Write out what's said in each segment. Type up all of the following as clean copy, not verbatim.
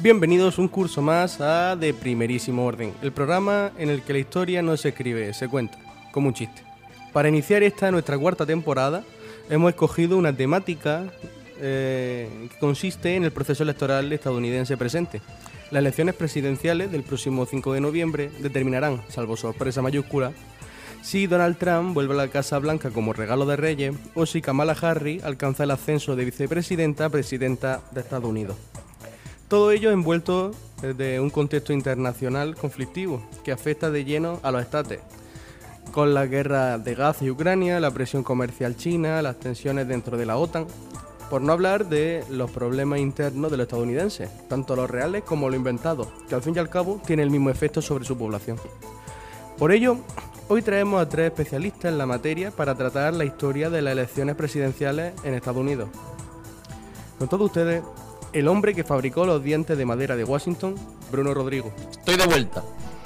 Bienvenidos un curso más a De Primerísimo Orden, el programa en el que la historia no se escribe, se cuenta, como un chiste. Para iniciar esta nuestra cuarta temporada, hemos escogido una temática que consiste en el proceso electoral estadounidense presente. Las elecciones presidenciales del próximo 5 de noviembre determinarán, salvo sorpresa mayúscula, si Donald Trump vuelve a la Casa Blanca como regalo de Reyes o si Kamala Harris alcanza el ascenso de vicepresidenta a presidenta de Estados Unidos. Todo ello envuelto desde un contexto internacional conflictivo que afecta de lleno a los estates, con la guerra de Gaza y Ucrania, la presión comercial china, las tensiones dentro de la OTAN, por no hablar de los problemas internos de los estadounidenses, tanto los reales como los inventados, que al fin y al cabo tienen el mismo efecto sobre su población. Por ello, hoy traemos a 3 especialistas en la materia para tratar la historia de las elecciones presidenciales en Estados Unidos. Con todos ustedes, el hombre que fabricó los dientes de madera de Washington, Bruno Rodrigo. Estoy de vuelta.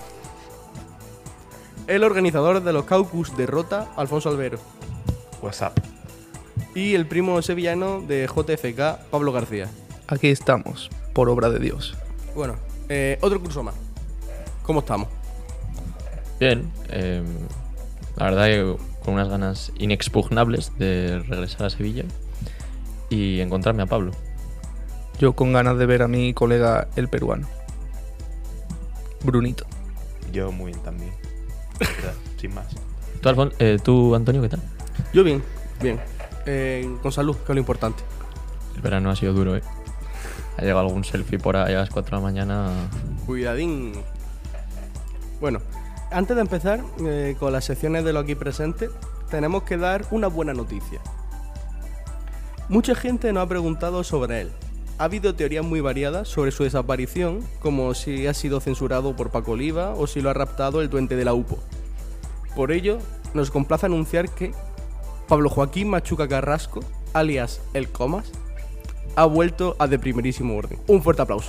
El organizador de los caucus de Rota, Alfonso Albero. WhatsApp. Y el primo sevillano de JFK, Pablo García. Aquí estamos, por obra de Dios. Bueno, otro curso más. ¿Cómo estamos? Bien, la verdad que con unas ganas inexpugnables de regresar a Sevilla y encontrarme a Pablo. Yo con ganas de ver a mi colega el peruano, Brunito. Yo muy bien también. Sin más. ¿Tú, Antonio, qué tal? Yo bien, bien. Con salud, que es lo importante. El verano ha sido duro, ¿eh? Ha llegado algún selfie por ahí a las 4 de la mañana. Cuidadín. Bueno, antes de empezar con las secciones de lo aquí presente, tenemos que dar una buena noticia. Mucha gente nos ha preguntado sobre él. Ha habido teorías muy variadas sobre su desaparición, como si ha sido censurado por Paco Oliva o si lo ha raptado el duende de la UPO. Por ello, nos complace anunciar que Pablo Joaquín Machuca Carrasco, alias El Comas, ha vuelto a De Primerísimo Orden. Un fuerte aplauso.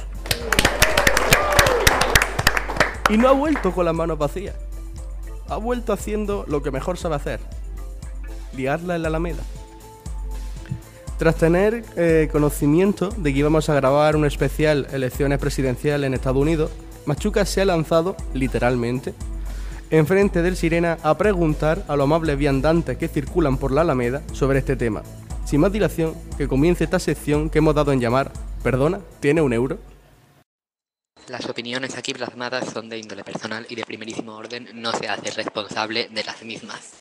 Y no ha vuelto con las manos vacías. Ha vuelto haciendo lo que mejor sabe hacer: liarla en la Alameda. Tras tener conocimiento de que íbamos a grabar un especial elecciones presidenciales en Estados Unidos, Machuca se ha lanzado, literalmente, enfrente del Sirena a preguntar a los amables viandantes que circulan por la Alameda sobre este tema. Sin más dilación, que comience esta sección que hemos dado en llamar ¿Perdona? ¿Tiene un euro? Las opiniones aquí plasmadas son de índole personal y de primerísimo orden no se hace responsable de las mismas.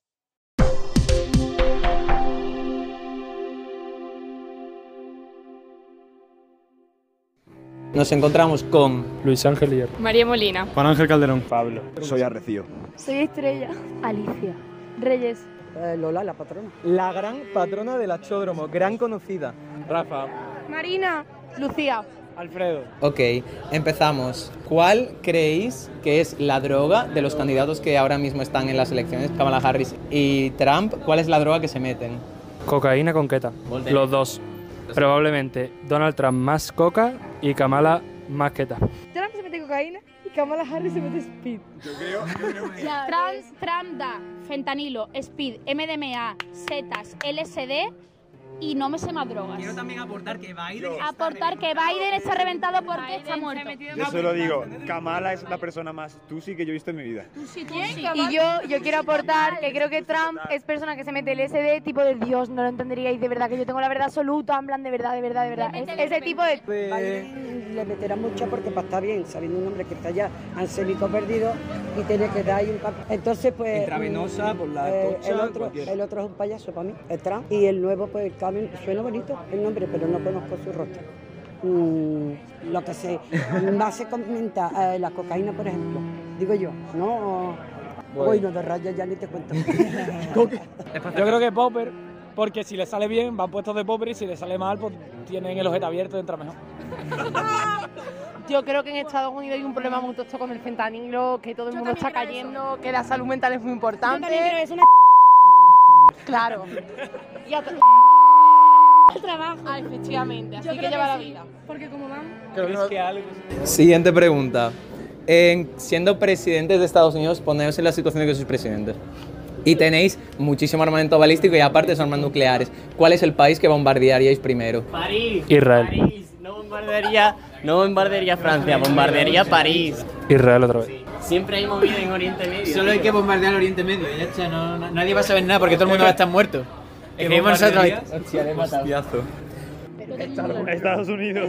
Nos encontramos con Luis Ángel Hierro, María Molina, Juan Ángel Calderón, Pablo. Soy Arrecío. soy Estrella, Alicia, Reyes, Lola, la patrona. la gran patrona del achódromo, gran conocida. Rafa, Marina, Lucía. Alfredo. Ok, empezamos. ¿Cuál creéis que es la droga de los candidatos que ahora mismo están en las elecciones, Kamala Harris y Trump? ¿Cuál es la droga que se meten? Cocaína con keta. Los dos. Probablemente Donald Trump más coca y Kamala más keta. Trump se mete cocaína y Kamala Harris se mete speed. Trump da fentanilo, speed, MDMA, setas, LSD y no me sé más drogas. Quiero también aportar que Biden está reventado porque está muerto. Yo solo digo, Kamala es la persona más tusi que yo he visto en mi vida. Y yo quiero aportar que creo que Trump es persona que se mete LSD tipo de Dios, no lo entenderíais de verdad, que yo tengo la verdad absoluta, en plan de verdad. Es ese tipo de... Biden le meterá mucho porque para estar bien, sabiendo un hombre que está ya ancémico perdido y tiene que dar ahí un papel. Entonces, pues... Intravenosa, por la tocha, el otro es un payaso para mí, el Trump. Y el nuevo, pues, el Cameron, suena bonito el nombre, pero no conozco su rostro. Lo que se más se comenta, la cocaína, por ejemplo, digo yo, no... Bueno, de rayas ya ni te cuento. Yo creo que Popper, porque si le sale bien van puestos de Popper y si le sale mal pues tienen el ojete abierto y entra mejor. Yo creo que en Estados Unidos hay un problema muy tosto con el fentanilo, que todo el mundo está cayendo, que la salud mental es muy importante. Es una Claro. Y trabajo. efectivamente, así Yo que creo lleva la sí, vida. porque como vamos... ¿Crees que algo? Siguiente pregunta. Siendo presidentes de Estados Unidos, poneos en la situación de que sois presidentes. Y tenéis muchísimo armamento balístico y aparte son armas nucleares. ¿Cuál es el país que bombardearíais primero? París. Israel. París. No bombardearía No bombardearía Francia, bombardearía París. Israel otra vez. Siempre hay movida en Oriente Medio. Solo hay que bombardear el Oriente Medio, ya está, nadie va a saber nada porque todo el mundo va a estar muerto. Escribimos nosotros. Hostia, le he matado. Estados Unidos.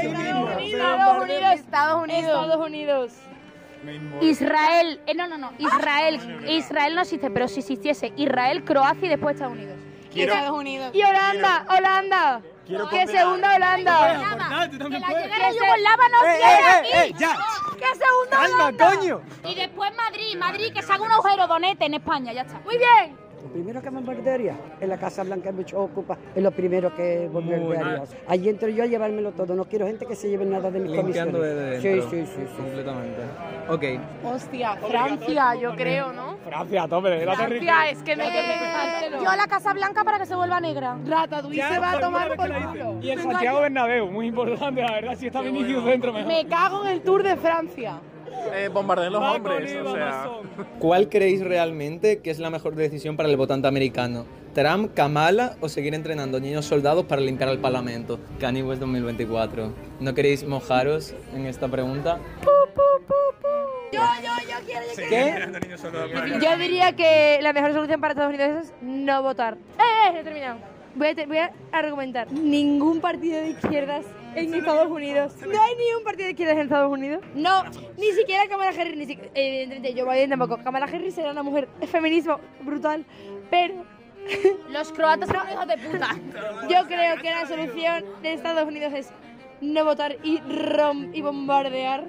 Estados Unidos. Israel, Israel no existe, pero si existiese Israel, Croacia y después Estados Unidos. Estados Unidos. Y Holanda. Que se hunda Holanda. Que la llegada de Yugoslava no quiere aquí. ¡Ya! Que se hunda Holanda. coño! Y después Madrid, que se haga un agujero donete en España, ya está. Muy bien. Lo primero que bombardearía en la Casa Blanca mucho ocupa, es lo primero que bombardearía. Allí entro yo a llevármelo todo, no quiero gente que se lleve nada de mis Limpiando comisiones. de dentro. Sí. Completamente. Ok. Hostia, Francia, yo creo, ¿no? Francia, tope, la Francia, es que me Yo a la Casa Blanca para que se vuelva negra. Ratatouille se va a tomar por culo. Y el Santiago Bernabéu, muy importante, la verdad, si está Vinicius dentro mejor. Me cago en el Tour de Francia. Bombardear los hombres, o sea... ¿Cuál creéis realmente que es la mejor decisión para el votante americano? ¿Trump, Kamala o seguir entrenando niños soldados para limpiar el Parlamento? Kanye West 2024. ¿No queréis mojaros en esta pregunta? Yo quiero. Yo diría que la mejor solución para Estados Unidos es no votar. He terminado. Voy a argumentar. Ningún partido de izquierdas en Estados Unidos. No hay ni un partido de izquierdas en Estados Unidos. No, ni siquiera Kamala Harris, evidentemente Joe Biden tampoco. Kamala Harris era una mujer, es feminismo brutal, pero Los croatas son hijos de puta. yo creo que la solución de Estados Unidos es no votar y bombardear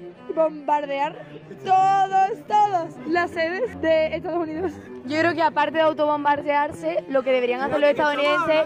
todas las sedes de Estados Unidos. Yo creo que aparte de autobombardearse, lo que deberían hacer los estadounidenses,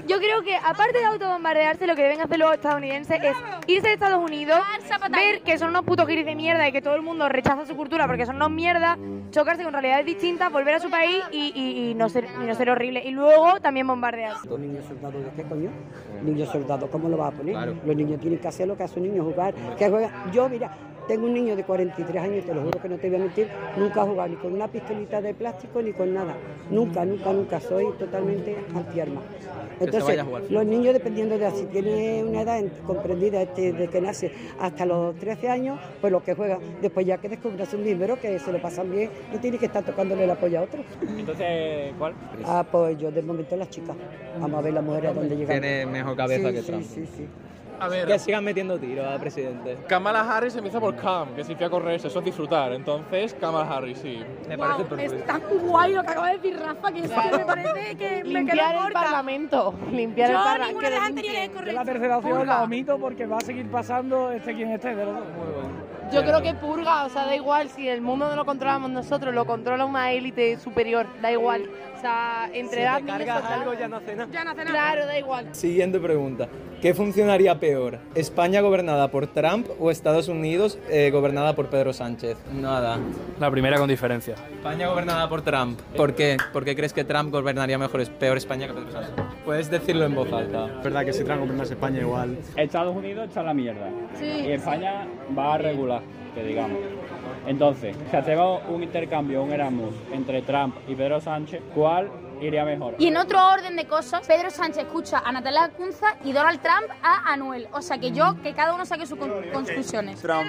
lo que deben hacer los estadounidenses es irse de Estados Unidos, ver que son unos putos guiris de mierda y que todo el mundo rechaza su cultura porque son unos mierda, chocarse con realidades distintas, volver a su país y no ser horrible. Y luego también bombardear. ¿Los niños soldados de qué coño? Niños soldados, ¿cómo lo vas a poner? Claro. Los niños tienen que hacer lo que hace un niño, jugar. Que juega. Yo, mira, tengo un niño de 43 años, te lo juro que no te voy a mentir, nunca ha jugado ni con una pistolita de plástico ni con nada. Nunca. Soy totalmente antiarma. Entonces, los niños, dependiendo de si tiene una edad comprendida de que nace hasta los 13 años, pues lo que juegan. Después ya que descubras un miembro que se lo pasan bien, no tiene que estar tocándole el apoyo a otro. Entonces, ¿cuál? Pues yo de momento las chicas. Vamos a ver las mujeres a dónde llegan. Tiene mejor cabeza que Trump. Sí. A ver, Que sigan metiendo tiros al presidente. Kamala Harris empieza por Cam, que significa correrse, eso es disfrutar. Entonces, Kamala Harris, sí. Me parece perfecto. Es tan guay lo que acaba de decir Rafa, que es que me parece que me quedo Limpiar el corta. Parlamento. Limpiar el Parlamento. Ninguna de las anteriores es Yo correcta. la tercera opción la omito porque va a seguir pasando quien esté, de los dos. Yo creo que purga, o sea, da igual si el mundo no lo controlamos nosotros, lo controla una élite superior, da igual. O sea, entre Si edad te cargas algo ya no hace nada. Ya no hace nada. Claro, da igual. Siguiente pregunta. ¿Qué funcionaría peor? ¿España gobernada por Trump o Estados Unidos gobernada por Pedro Sánchez? Nada. La primera con diferencia. España gobernada por Trump. ¿Por qué? ¿Por qué crees que Trump gobernaría peor España que Pedro Sánchez? Puedes decirlo en voz alta. Es verdad que si Trump gobernase España igual. Estados Unidos está en la mierda. Sí. Y España va a regular, que digamos. Entonces, si hacemos un intercambio, un Erasmus entre Trump y Pedro Sánchez, ¿cuál iría mejor? Y en otro orden de cosas, Pedro Sánchez escucha a Natalia Lacunza y Donald Trump a Anuel. O sea que cada uno saque sus conclusiones. Trump.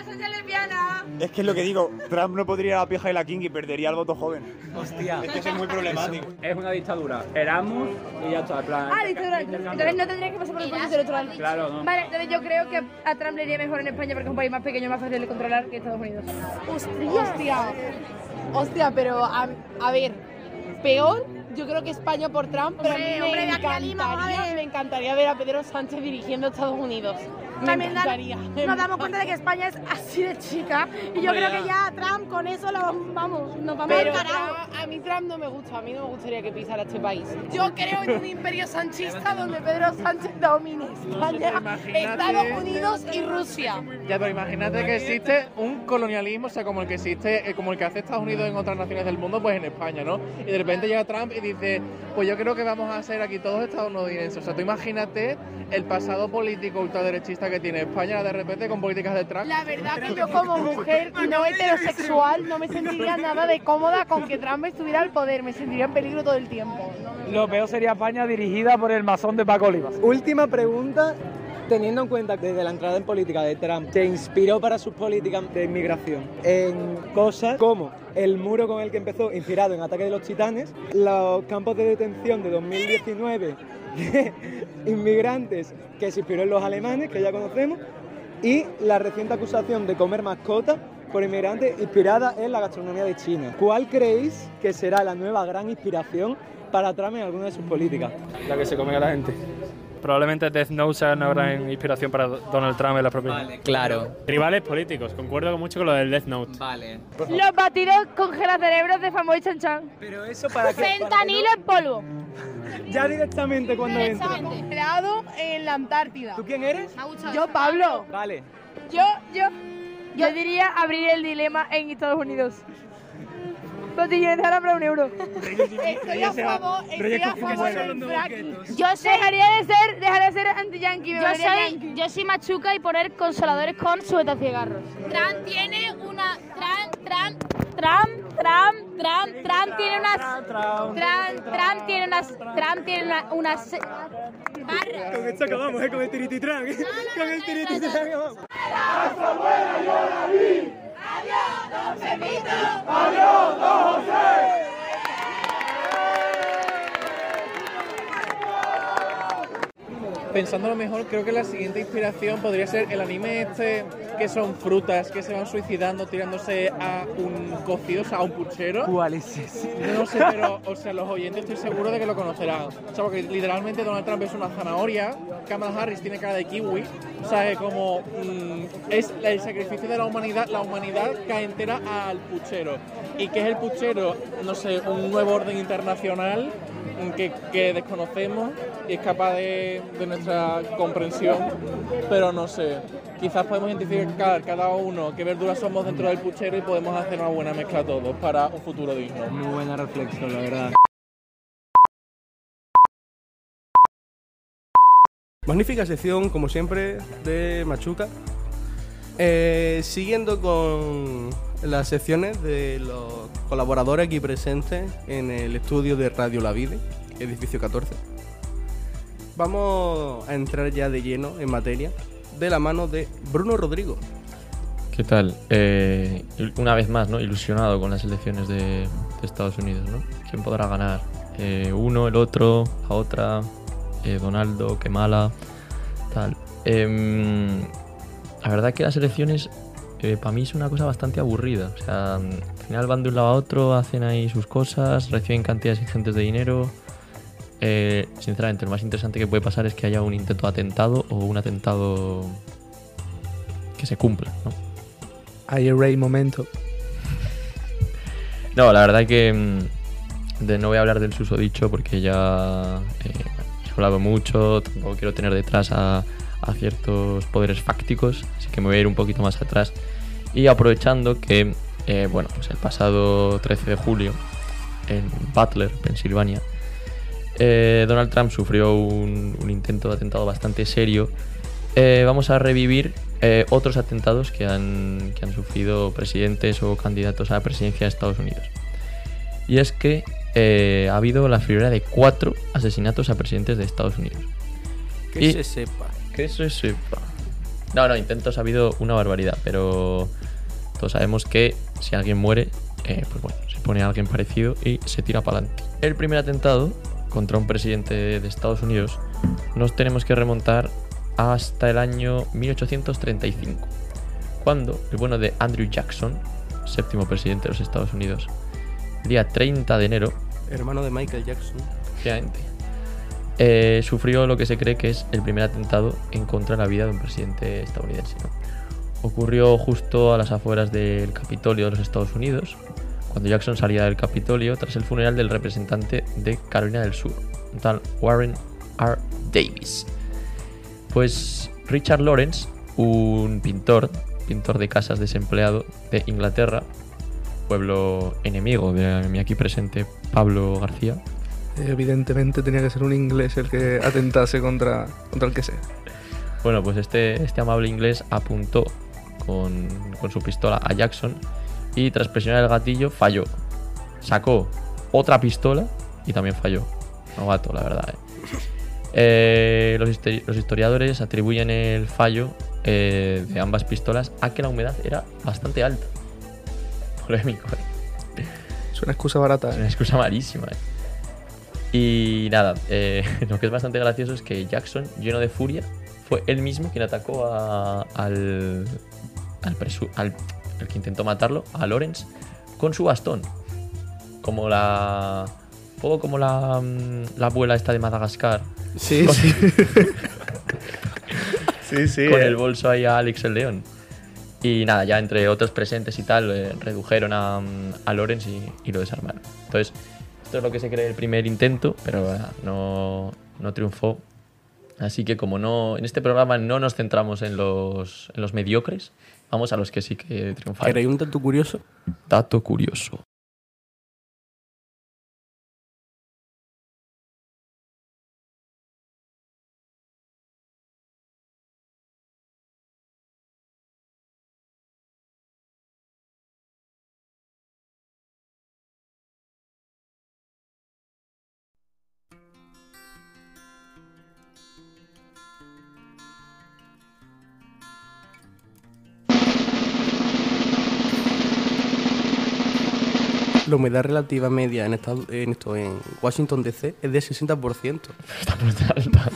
Es que es lo que digo, Trump no podría ir a la pija de la King y perdería el voto joven. Hostia. Es que eso es muy problemático. Es una dictadura. Erasmus y ya está. En plan, Dictadura. Entonces no tendría que pasar por el proceso electoral. Claro, no. Vale, entonces yo creo que a Trump le iría mejor en España porque es un país más pequeño y más fácil de controlar que Estados Unidos. Hostia, pero a ver, peor, yo creo que España por Trump, pero Hombre, a mí de aquí a Lima, vamos a ver. me encantaría ver a Pedro Sánchez dirigiendo Estados Unidos. Me También encantaría. nos damos cuenta de que España es así de chica y yo creo que ya Trump con eso nos vamos Pero al carajo. a mí Trump no me gusta, a mí no me gustaría que pisara este país. Yo creo en un imperio sanchista donde Pedro Sánchez domine España, Estados Unidos y Rusia. Ya, pero imagínate que existe un colonialismo, o sea, como el que existe, como el que hace Estados Unidos en otras naciones del mundo, pues en España, ¿no? Y de repente llega Trump y dice, pues yo creo que vamos a ser aquí todos estadounidenses. O sea, tú imagínate el pasado político ultraderechista que tiene España de repente con políticas de Trump. La verdad que yo como mujer no heterosexual no me sentiría nada de cómoda con que Trump estuviera al poder, me sentiría en peligro todo el tiempo. Lo peor sería España dirigida por el masón de Paco Olivas. Última pregunta Teniendo en cuenta que desde la entrada en política de Trump se inspiró para sus políticas de inmigración en cosas como el muro con el que empezó, inspirado en Ataque de los Titanes, los campos de detención de 2019 de inmigrantes que se inspiró en los alemanes, que ya conocemos, y la reciente acusación de comer mascotas por inmigrantes inspirada en la gastronomía de China. ¿Cuál creéis que será la nueva gran inspiración para Trump en alguna de sus políticas? La que se come a la gente. Probablemente Death Note sea una gran inspiración para Donald Trump en la propia. Vale, claro. Rivales políticos, concuerdo mucho con lo del Death Note. Vale. Los batidos congelacerebros de Famoy Chan Chan. Pero eso para qué. Fentanilo en polvo. Ya directamente cuando entra. Congelado en la Antártida. ¿Tú quién eres? Yo, Pablo. Vale. Yo diría abrir el dilema en Estados Unidos. Botellines de ahora para €1. Estoy a favor del fracking. Dejaría de ser anti-yankee. Yo soy machuca y poner consoladores con sujetaciegarros. Trump tiene una... Trump tiene unas barras. Con esto acabamos, con el tirititran. Con el tirititran acabamos. ¡Adiós, don Pepito! ¡Adiós, don José! Pensándolo mejor, creo que la siguiente inspiración podría ser el anime este, que son frutas que se van suicidando tirándose a un cocido, o sea, a un puchero. ¿Cuál es ese? No sé, pero, o sea, los oyentes estoy seguro de que lo conocerán. O sea, porque literalmente Donald Trump es una zanahoria, Kamala Harris tiene cara de kiwi, o sea, es como... es el sacrificio de la humanidad cae entera al puchero. ¿Y qué es el puchero? No sé, un nuevo orden internacional que desconocemos y escapa de nuestra comprensión, pero no sé, quizás podemos identificar cada uno qué verduras somos dentro del puchero y podemos hacer una buena mezcla todos para un futuro digno. Muy buena reflexión, la verdad. Magnífica sección, como siempre, de Machuca. Siguiendo con las secciones de los colaboradores aquí presentes en el estudio de Radio La Vide, edificio 14. Vamos a entrar ya de lleno en materia, de la mano de Bruno Rodrigo. ¿Qué tal? Una vez más, ¿no? Ilusionado con las elecciones de Estados Unidos, ¿no? ¿Quién podrá ganar? Uno, el otro, la otra, Donaldo, Kamala, tal. La verdad que las elecciones para mí es una cosa bastante aburrida. O sea, al final van de un lado a otro, hacen ahí sus cosas, reciben cantidades ingentes de dinero. Sinceramente, lo más interesante que puede pasar es que haya un intento de atentado o un atentado que se cumpla, ¿no? IRA momento. No, la verdad que no voy a hablar del susodicho porque ya he hablado mucho, tampoco quiero tener detrás a ciertos poderes fácticos, así que me voy a ir un poquito más atrás. Y aprovechando que, pues el pasado 13 de julio, en Butler, Pensilvania, Donald Trump sufrió un intento de atentado bastante serio. Vamos a revivir otros atentados que han sufrido presidentes o candidatos a la presidencia de Estados Unidos. Y es que ha habido la friolera de 4 asesinatos a presidentes de Estados Unidos. Que se sepa. Que se sepa. No, intentos ha habido una barbaridad, pero todos sabemos que si alguien muere, pues bueno, se pone a alguien parecido y se tira para adelante. El primer atentado contra un presidente de Estados Unidos nos tenemos que remontar hasta el año 1835, cuando el bueno de Andrew Jackson, séptimo presidente de los Estados Unidos, el día 30 de enero, hermano de Michael Jackson, efectivamente, sufrió lo que se cree que es el primer atentado en contra de la vida de un presidente estadounidense, ¿no? Ocurrió justo a las afueras del Capitolio de los Estados Unidos, cuando Jackson salía del Capitolio tras el funeral del representante de Carolina del Sur, un tal Warren R. Davis. Pues Richard Lawrence, un pintor de casas desempleado de Inglaterra, pueblo enemigo de mi aquí presente Pablo García. Evidentemente tenía que ser un inglés el que atentase contra el que sea. Bueno, pues este amable inglés apuntó con su pistola a Jackson y tras presionar el gatillo falló. Sacó otra pistola y también falló. Novato, la verdad. Los historiadores atribuyen el fallo de ambas pistolas a que la humedad era bastante alta. Polémico, Es una excusa barata. Una excusa malísima, Y nada, lo que es bastante gracioso es que Jackson, lleno de furia, fue él mismo quien atacó al que intentó matarlo, a Lawrence, con su bastón. Un poco como la abuela esta de Madagascar. Sí, sí. Sí, Con el bolso ahí a Alex el León. Y nada, ya entre otros presentes y tal, redujeron a Lawrence y lo desarmaron. Entonces, esto es lo que se cree el primer intento, pero no triunfó. Así que como en este programa no nos centramos en los mediocres, vamos a los que sí que triunfaron. ¿Queréis un dato curioso? Dato curioso. La humedad relativa media en Washington DC es de 60%. Está muy alta.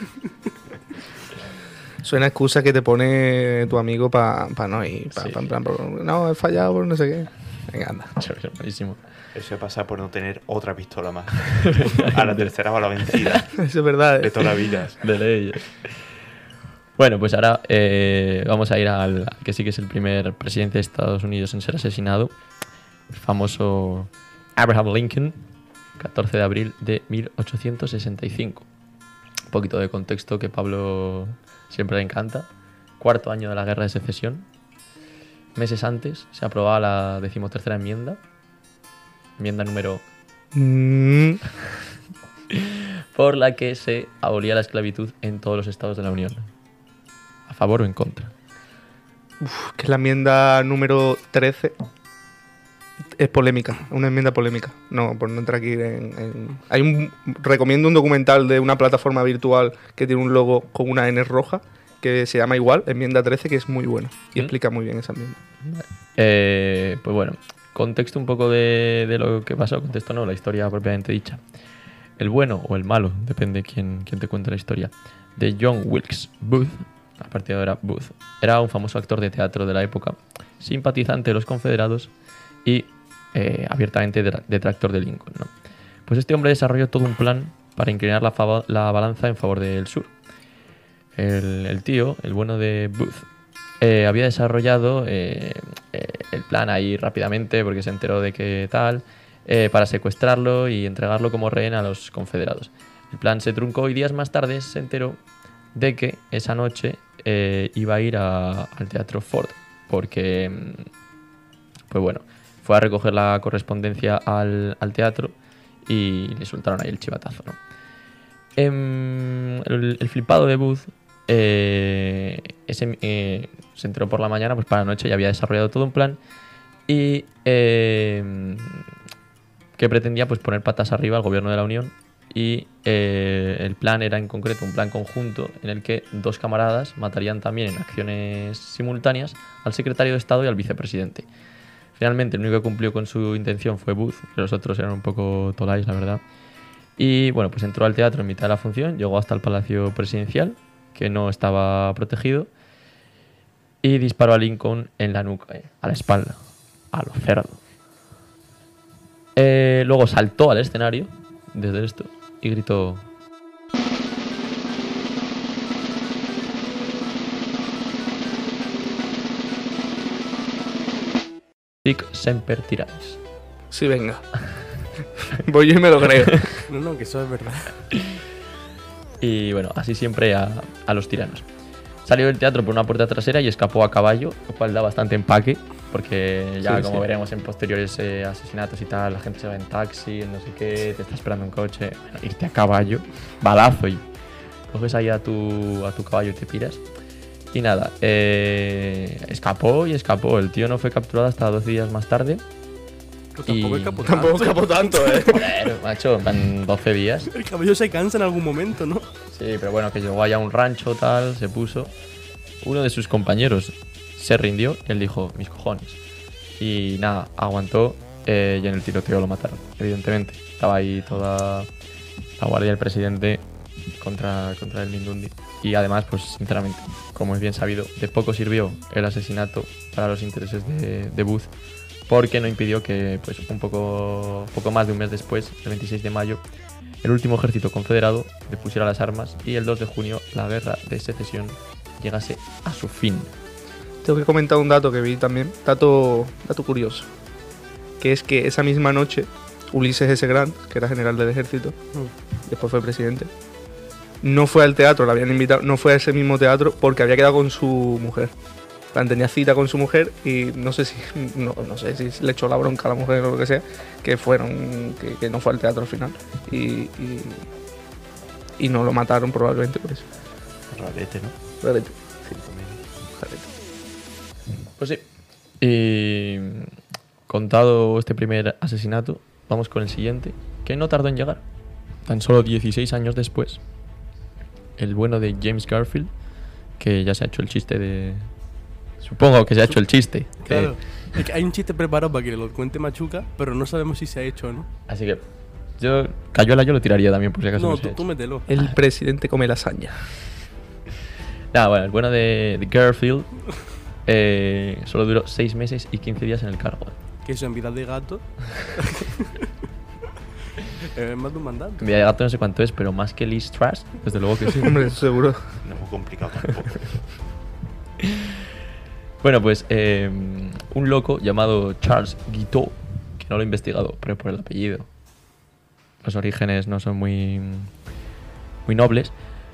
Suena excusa que te pone tu amigo para no ir. No, he fallado por no sé qué. Venga, anda. Buenísimo. Eso pasa por no tener otra pistola más. A la tercera va la vencida. Eso es verdad. De toda la vida. De ley. Bueno, pues ahora vamos a ir al que sí que es el primer presidente de Estados Unidos en ser asesinado. El famoso Abraham Lincoln, 14 de abril de 1865. Un poquito de contexto que Pablo siempre le encanta. Cuarto año de la Guerra de Secesión. Meses antes se aprobaba la 13ª enmienda. Enmienda número... por la que se abolía la esclavitud en todos los estados de la Unión. ¿A favor o en contra? Que es la enmienda número 13. Es polémica, una enmienda polémica. No, por no entrar aquí recomiendo un documental de una plataforma virtual que tiene un logo con una N roja que se llama igual, enmienda 13, que es muy bueno y explica muy bien esa enmienda. Pues bueno, contexto un poco de lo que pasó, contexto no, la historia propiamente dicha. El bueno o el malo, depende quién te cuente la historia, de John Wilkes Booth, a partir de ahora Booth, era un famoso actor de teatro de la época, simpatizante de los confederados y abiertamente detractor de Lincoln, ¿no? Pues este hombre desarrolló todo un plan para inclinar la balanza en favor del sur. El tío, el bueno de Booth, había desarrollado el plan ahí rápidamente porque se enteró de que tal, para secuestrarlo y entregarlo como rehén a los confederados. El plan se truncó y días más tarde se enteró de que esa noche iba a ir al Teatro Ford porque, pues bueno, fue a recoger la correspondencia al teatro y le soltaron ahí el chivatazo, ¿no? El flipado de Booth se enteró por la mañana, pues para la noche ya había desarrollado todo un plan y que pretendía pues poner patas arriba al gobierno de la Unión y el plan era en concreto un plan conjunto en el que dos camaradas matarían también en acciones simultáneas al secretario de Estado y al vicepresidente. Finalmente, el único que cumplió con su intención fue Booth, que los otros eran un poco tolais, la verdad. Y bueno, pues entró al teatro en mitad de la función, llegó hasta el Palacio Presidencial, que no estaba protegido, y disparó a Lincoln en la nuca, a la espalda, a lo cerdo. Luego saltó al escenario, desde esto, y gritó: Sic semper tyrannis. Sí, venga. Voy yo y me lo creo. No, que eso es verdad. Y bueno, así siempre a los tiranos. Salió del teatro por una puerta trasera y escapó a caballo, lo cual da bastante empaque, porque ya como veremos en posteriores asesinatos y tal, la gente se va en taxi, en no sé qué, te está esperando un coche. Bueno, irte a caballo, balazo, y coges ahí a tu caballo y te piras. Y nada, escapó y escapó. El tío no fue capturado hasta 12 días más tarde. Pues tampoco escapó tanto, Joder, macho, van 12 días. El caballo se cansa en algún momento, ¿no? Sí, pero bueno, que llegó allá a un rancho, tal, se puso. Uno de sus compañeros se rindió y él dijo, mis cojones. Y nada, aguantó y en el tiroteo lo mataron, evidentemente. Estaba ahí toda la guardia del presidente contra el Mindundi. Y además, pues sinceramente, como es bien sabido, de poco sirvió el asesinato para los intereses de Booth, porque no impidió que, pues un poco más de un mes después, el 26 de mayo, el último ejército confederado depusiera las armas y el 2 de junio la guerra de secesión llegase a su fin. Tengo que comentar un dato que vi también, dato curioso, que es que esa misma noche Ulises S. Grant, que era general del ejército, después fue presidente, no fue al teatro, lo habían invitado, no fue a ese mismo teatro porque había quedado con su mujer. Tenía cita con su mujer y no sé si le echó la bronca a la mujer o lo que sea, que no fue al teatro al final y no lo mataron probablemente por eso. Rarete, ¿no? Rarete. Sí, también. Pues sí. Y contado este primer asesinato, vamos con el siguiente, que no tardó en llegar. Tan solo 16 años después, el bueno de James Garfield, que ya se ha hecho el chiste de... Supongo que se ha hecho el chiste. Claro. Es que hay un chiste preparado para que lo cuente Machuca, pero no sabemos si se ha hecho o no. Así que Cayuela yo lo tiraría también por si acaso. No, tú mételo. El presidente come lasaña. Nada, bueno, el bueno de Garfield solo duró 6 meses y 15 días en el cargo. Que eso en vida de gato es más de un mandato. En vida de gato no sé cuánto es, pero más que Liz Truss, desde luego que sí. Hombre, seguro. No es muy complicado tampoco. Bueno, pues un loco llamado Charles Guiteau, que no lo he investigado, pero por el apellido los orígenes no son muy nobles,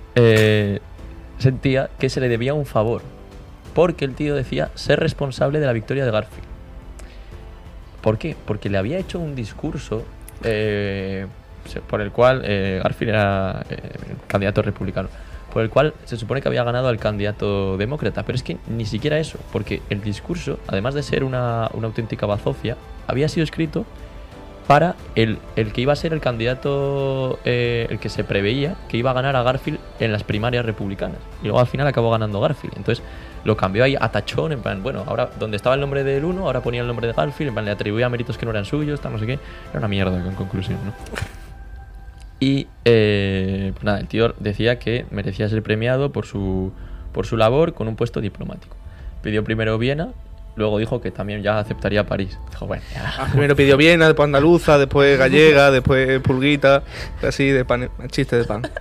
sentía que se le debía un favor, porque el tío decía ser responsable de la victoria de Garfield. ¿Por qué? Porque le había hecho un discurso por el cual Garfield era candidato republicano, por el cual se supone que había ganado al candidato demócrata, pero es que ni siquiera eso, porque el discurso, además de ser una auténtica bazofia, había sido escrito para el que iba a ser el candidato, el que se preveía que iba a ganar a Garfield en las primarias republicanas, y luego al final acabó ganando Garfield. Entonces lo cambió ahí a tachón, en plan, bueno, ahora donde estaba el nombre del uno, ahora ponía el nombre de Garfield, en plan, le atribuía méritos que no eran suyos, tal, no sé qué. Era una mierda en conclusión, ¿no? Y pues nada, el tío decía que merecía ser premiado por su labor con un puesto diplomático. Pidió primero Viena, luego dijo que también ya aceptaría París. Dijo, bueno, ya. Primero pidió Viena, después andaluza, después gallega, después pulguita, así de pan, chiste de pan.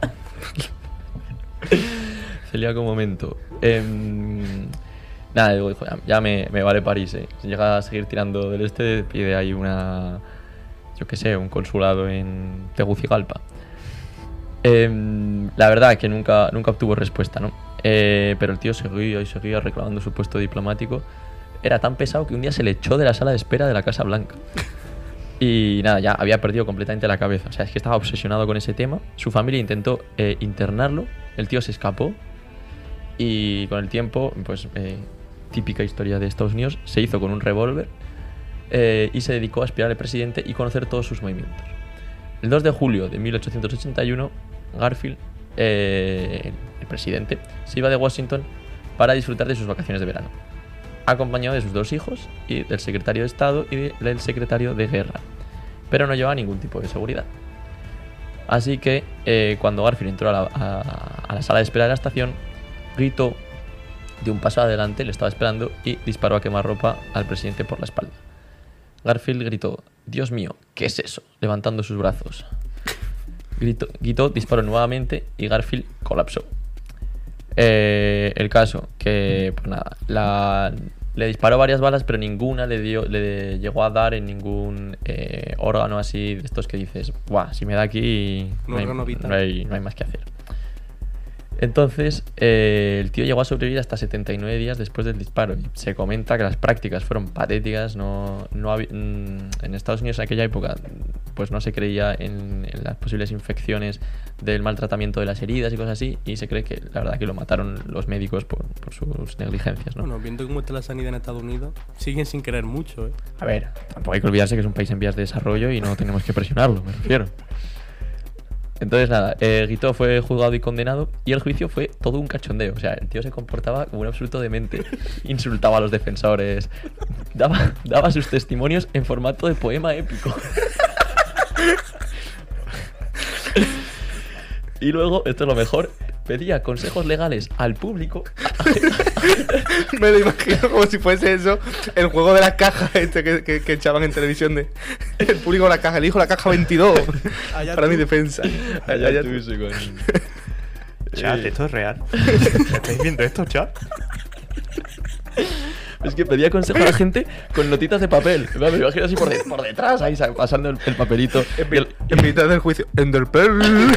Celíaco momento. Nada, digo, ya me vale París, Si llega a seguir tirando del este, pide ahí yo qué sé, un consulado en Tegucigalpa. La verdad que nunca obtuvo respuesta, ¿no? Pero el tío seguía reclamando su puesto diplomático. Era tan pesado que un día se le echó de la sala de espera de la Casa Blanca. Y nada, ya había perdido completamente la cabeza. O sea, es que estaba obsesionado con ese tema. Su familia intentó internarlo. El tío se escapó. Y con el tiempo, pues típica historia de Estados Unidos, se hizo con un revólver y se dedicó a espiar al presidente y conocer todos sus movimientos. El 2 de julio de 1881, Garfield, el presidente, se iba de Washington para disfrutar de sus vacaciones de verano, acompañado de sus 2 hijos y del secretario de Estado y del secretario de Guerra, pero no llevaba ningún tipo de seguridad. Así que cuando Garfield entró a la sala de espera de la estación, gritó de un paso adelante, le estaba esperando y disparó a quemarropa al presidente por la espalda. Garfield gritó, Dios mío, ¿qué es eso?, levantando sus brazos. Guiteau disparó nuevamente y Garfield colapsó. El caso, que pues nada, le disparó varias balas, pero ninguna le llegó a dar en ningún órgano así de estos que dices, guau, si me da aquí no hay más que hacer. Entonces, el tío llegó a sobrevivir hasta 79 días después del disparo. Y se comenta que las prácticas fueron patéticas. En Estados Unidos en aquella época pues no se creía en las posibles infecciones del maltratamiento de las heridas y cosas así. Y se cree que la verdad que lo mataron los médicos por sus negligencias, ¿no? Bueno, viendo cómo está la sanidad en Estados Unidos, siguen sin creer mucho, ¿eh? A ver, tampoco hay que olvidarse que es un país en vías de desarrollo y no tenemos que presionarlo, me refiero. Entonces nada, Guiteau fue juzgado y condenado y el juicio fue todo un cachondeo. O sea, el tío se comportaba como un absoluto demente. Insultaba a los defensores, daba sus testimonios en formato de poema épico. Y luego, esto es lo mejor, pedía consejos legales al público. Me lo imagino como si fuese eso, el juego de las cajas que echaban en televisión de el público de la caja, elijo la caja 22 para mi defensa. Allá tú, con... Chat, esto es real. ¿Estáis viendo esto, chat? Es que pedía consejo a la gente con notitas de papel. Me imagino así por detrás, ahí pasando el papelito. En mitad del juicio, Enderpearl.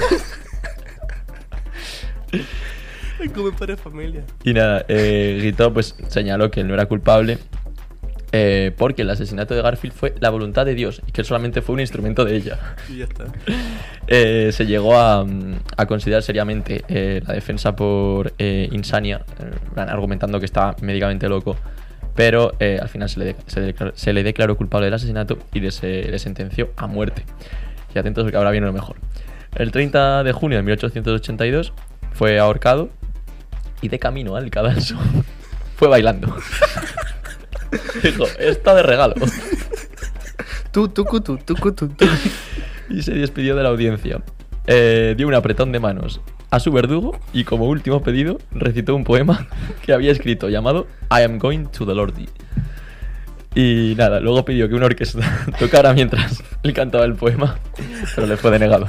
Como padre de familia. Y nada, Guiteau pues señaló que él no era culpable porque el asesinato de Garfield fue la voluntad de Dios y que él solamente fue un instrumento de ella. Y ya está. Se llegó a considerar seriamente la defensa por insania, argumentando que estaba médicamente loco, pero al final se le declaró culpable del asesinato y le sentenció a muerte. Y atentos porque ahora viene lo mejor. El 30 de junio de 1882 fue ahorcado y de camino al cadalso fue bailando. Dijo, está de regalo. Tú. Y se despidió de la audiencia. Dio un apretón de manos a su verdugo y como último pedido recitó un poema que había escrito llamado I am going to the Lordy. Y nada, luego pidió que una orquesta tocara mientras él cantaba el poema, pero le fue denegado.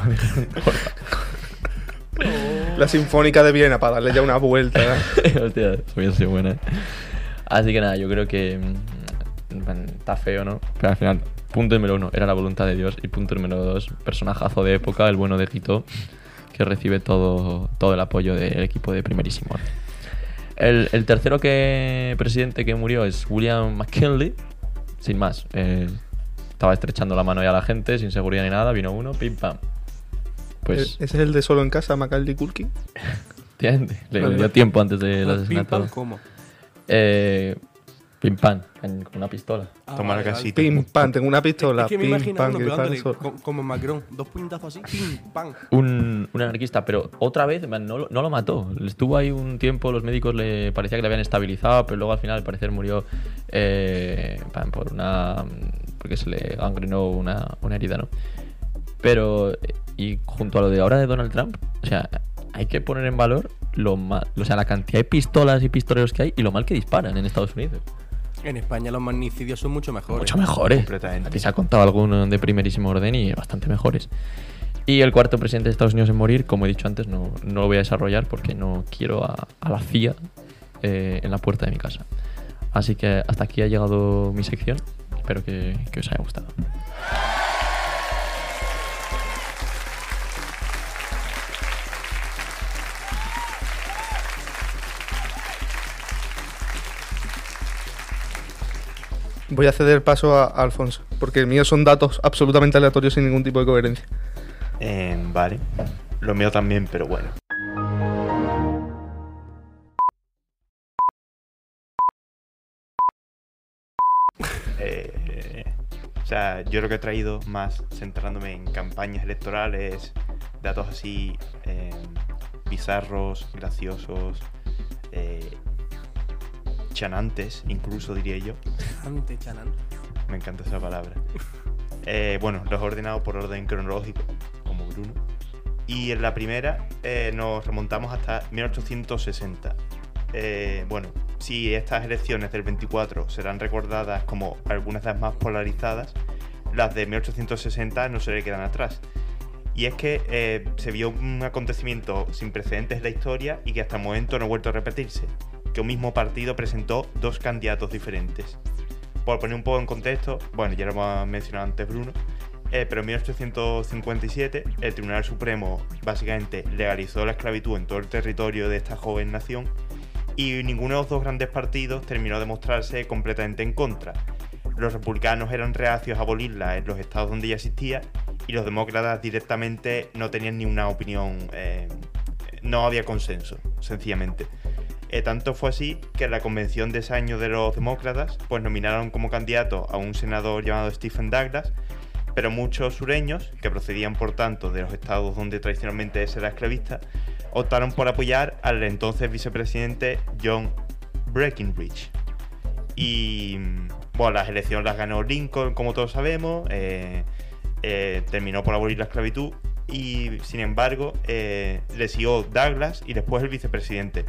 La Sinfónica de Viena para darle ya una vuelta. Hostia, eso hubiera sido buena. Así que nada, yo creo que está feo, ¿no? Pero al final, punto número 1 era la voluntad de Dios y punto número 2, personajazo de época, el bueno de Guiteau, que recibe todo el apoyo del equipo de primerísimo orden. El tercero presidente que murió es William McKinley. Sin más, estaba estrechando la mano ya a la gente, sin seguridad ni nada, vino uno, pim pam. Pues, ¿Ese es el de Solo en Casa, Macaulay Culkin? Le dio tiempo antes del asesinato. ¿Pim pam cómo? Pim pam, con una pistola. Toma la casita. Pim pam, tengo una pistola. Es que me pim imagino pam, uno que pegándole dispara como Macron, 2 puñetazos así, pim pam. Un anarquista, pero otra vez no lo mató. Estuvo ahí un tiempo, los médicos le parecía que le habían estabilizado, pero luego al final al parecer murió porque se le gangrenó una herida, ¿no? Pero, y junto a lo de ahora de Donald Trump, o sea, hay que poner en valor la cantidad de pistolas y pistoleros que hay y lo mal que disparan en Estados Unidos. En España los magnicidios son mucho mejores. Mucho mejores. Completamente. A ti se ha contado alguno de primerísimo orden y bastante mejores. Y el cuarto presidente de Estados Unidos en morir, como he dicho antes, no lo voy a desarrollar porque no quiero a la CIA en la puerta de mi casa. Así que hasta aquí ha llegado mi sección. Espero que os haya gustado. Voy a ceder paso a Alfonso, porque el mío son datos absolutamente aleatorios sin ningún tipo de coherencia. Vale. Lo mío también, pero bueno. O sea, yo lo que he traído más centrándome en campañas electorales, datos así bizarros, graciosos, chanantes, incluso diría yo. Chanante. Me encanta esa palabra. Bueno, los he ordenado por orden cronológico, como Bruno. Y en la primera nos remontamos hasta 1860. Bueno, si estas elecciones del 24 serán recordadas como algunas de las más polarizadas, las de 1860 no se le quedan atrás. Y es que se vio un acontecimiento sin precedentes en la historia y que hasta el momento no ha vuelto a repetirse, que un mismo partido presentó 2 candidatos diferentes. Por poner un poco en contexto, bueno, ya lo hemos mencionado antes Bruno, pero en 1857 el Tribunal Supremo básicamente legalizó la esclavitud en todo el territorio de esta joven nación y ninguno de los 2 grandes partidos terminó de mostrarse completamente en contra. Los republicanos eran reacios a abolirla en los estados donde ya existía y los demócratas directamente no tenían ni una opinión, no había consenso, sencillamente. Tanto fue así que en la convención de ese año de los demócratas pues nominaron como candidato a un senador llamado Stephen Douglas, pero muchos sureños, que procedían por tanto de los estados donde tradicionalmente se era esclavista, optaron por apoyar al entonces vicepresidente John Breckinridge. Y bueno, las elecciones las ganó Lincoln, como todos sabemos, terminó por abolir la esclavitud, y sin embargo le siguió Douglas y después el vicepresidente.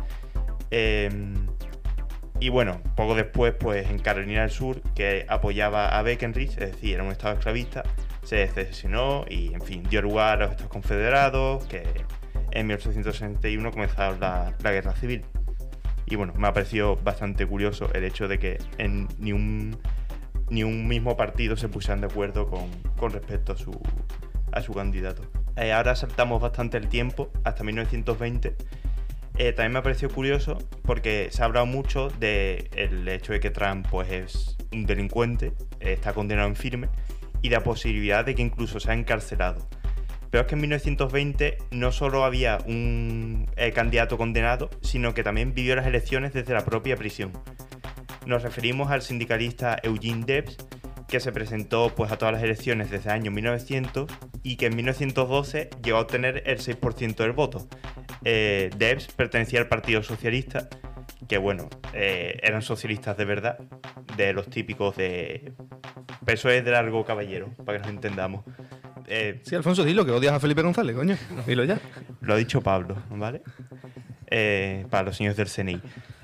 Y bueno, poco después, pues en Carolina del Sur, que apoyaba a Breckinridge, es decir, era un estado esclavista, se secesionó y, en fin, dio lugar a los Estados Confederados, que en 1861 comenzaron la Guerra Civil. Y bueno, me ha parecido bastante curioso el hecho de que en ni un mismo partido se pusieran de acuerdo con respecto a su candidato. Ahora saltamos bastante el tiempo, hasta 1920. También me ha parecido curioso porque se ha hablado mucho del hecho de que Trump pues, es un delincuente, está condenado en firme, y la posibilidad de que incluso sea encarcelado. Pero es que en 1920 no solo había un candidato condenado, sino que también vivió las elecciones desde la propia prisión. Nos referimos al sindicalista Eugene Debs, que se presentó pues, a todas las elecciones desde el año 1900 y que en 1912 llegó a obtener el 6% del voto. Debs pertenecía al Partido Socialista, que bueno, eran socialistas de verdad, de los típicos de PSOE de largo caballero, para que nos entendamos. Sí, Alfonso, dilo, que odias a Felipe González, coño. Dilo ya. Lo ha dicho Pablo, ¿vale? Para los señores del CNI.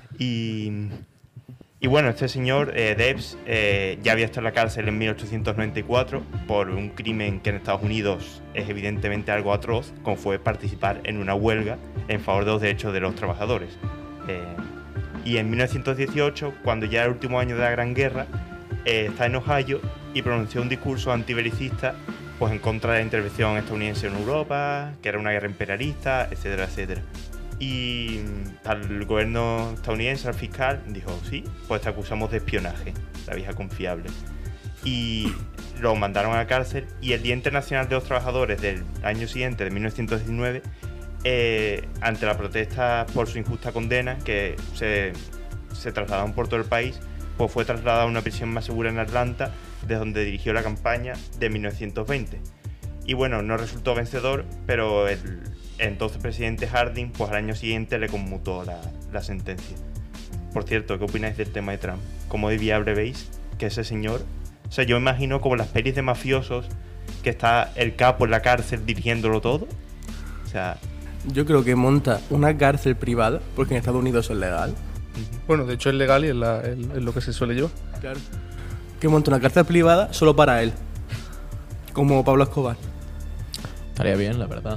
Y bueno, este señor, Debs, ya había estado en la cárcel en 1894 por un crimen que en Estados Unidos es evidentemente algo atroz, como fue participar en una huelga en favor de los derechos de los trabajadores. Y en 1918, cuando ya era el último año de la Gran Guerra, está en Ohio y pronunció un discurso antibelicista pues, en contra de la intervención estadounidense en Europa, que era una guerra imperialista, etcétera, etcétera. Y al gobierno estadounidense, al fiscal, dijo, sí, pues te acusamos de espionaje, la vieja confiable. Y lo mandaron a la cárcel, y el Día Internacional de los Trabajadores del año siguiente, de 1919, ante la protesta por su injusta condena, que se trasladaron por todo el país, pues fue trasladado a una prisión más segura en Atlanta, desde donde dirigió la campaña de 1920. Y bueno, no resultó vencedor, pero el entonces presidente Harding, pues al año siguiente le conmutó la sentencia. Por cierto, ¿qué opináis del tema de Trump? ¿Cómo de viable veis que ese señor? O sea, yo me imagino como las pelis de mafiosos, que está el capo en la cárcel dirigiéndolo todo. O sea... Yo creo que monta una cárcel privada, porque en Estados Unidos es legal. Bueno, de hecho es legal y es lo que se suele llevar. Claro. Que monta una cárcel privada solo para él. Como Pablo Escobar. Estaría bien, la verdad.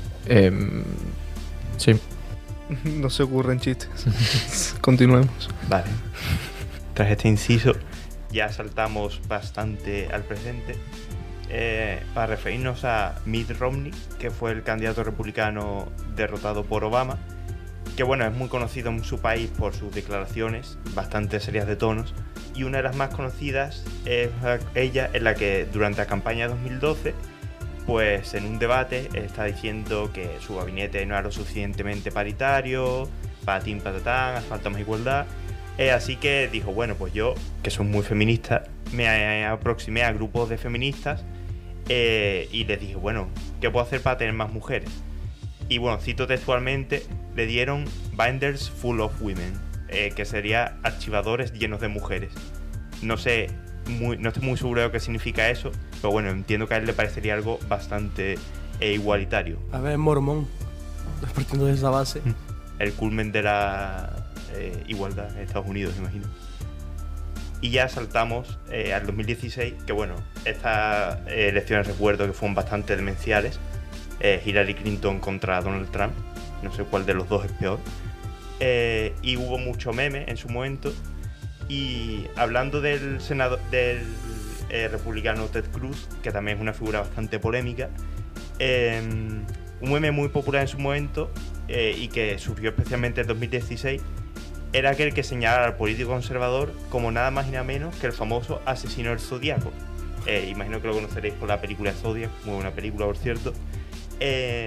Sí. No se ocurren chistes. Continuemos. Vale. Tras este inciso, ya saltamos bastante al presente. Para referirnos a Mitt Romney, que fue el candidato republicano derrotado por Obama, que bueno, es muy conocido en su país por sus declaraciones bastante serias de tonos, y una de las más conocidas es ella, en la que durante la campaña de 2012, pues en un debate está diciendo que su gabinete no era lo suficientemente paritario, patatín patatán, hace falta más igualdad. Así que dijo, bueno, pues yo, que soy muy feminista, me aproximé a grupos de feministas y les dije, bueno, ¿qué puedo hacer para tener más mujeres? Y bueno, cito textualmente, le dieron binders full of women, que sería archivadores llenos de mujeres. No estoy muy seguro de lo que significa eso, pero bueno, entiendo que a él le parecería algo bastante igualitario. A ver, mormón, partiendo de esa base. El culmen de la igualdad en Estados Unidos, imagino. Y ya saltamos al 2016, que bueno, estas elecciones recuerdo que fueron bastante demenciales. Hillary Clinton contra Donald Trump, no sé cuál de los dos es peor. Y hubo mucho meme en su momento. Y hablando del republicano Ted Cruz, que también es una figura bastante polémica, un meme muy popular en su momento y que surgió especialmente en 2016, era aquel que señalaba al político conservador como nada más y nada menos que el famoso asesino del Zodíaco. Imagino que lo conoceréis por la película Zodiac, muy buena película por cierto.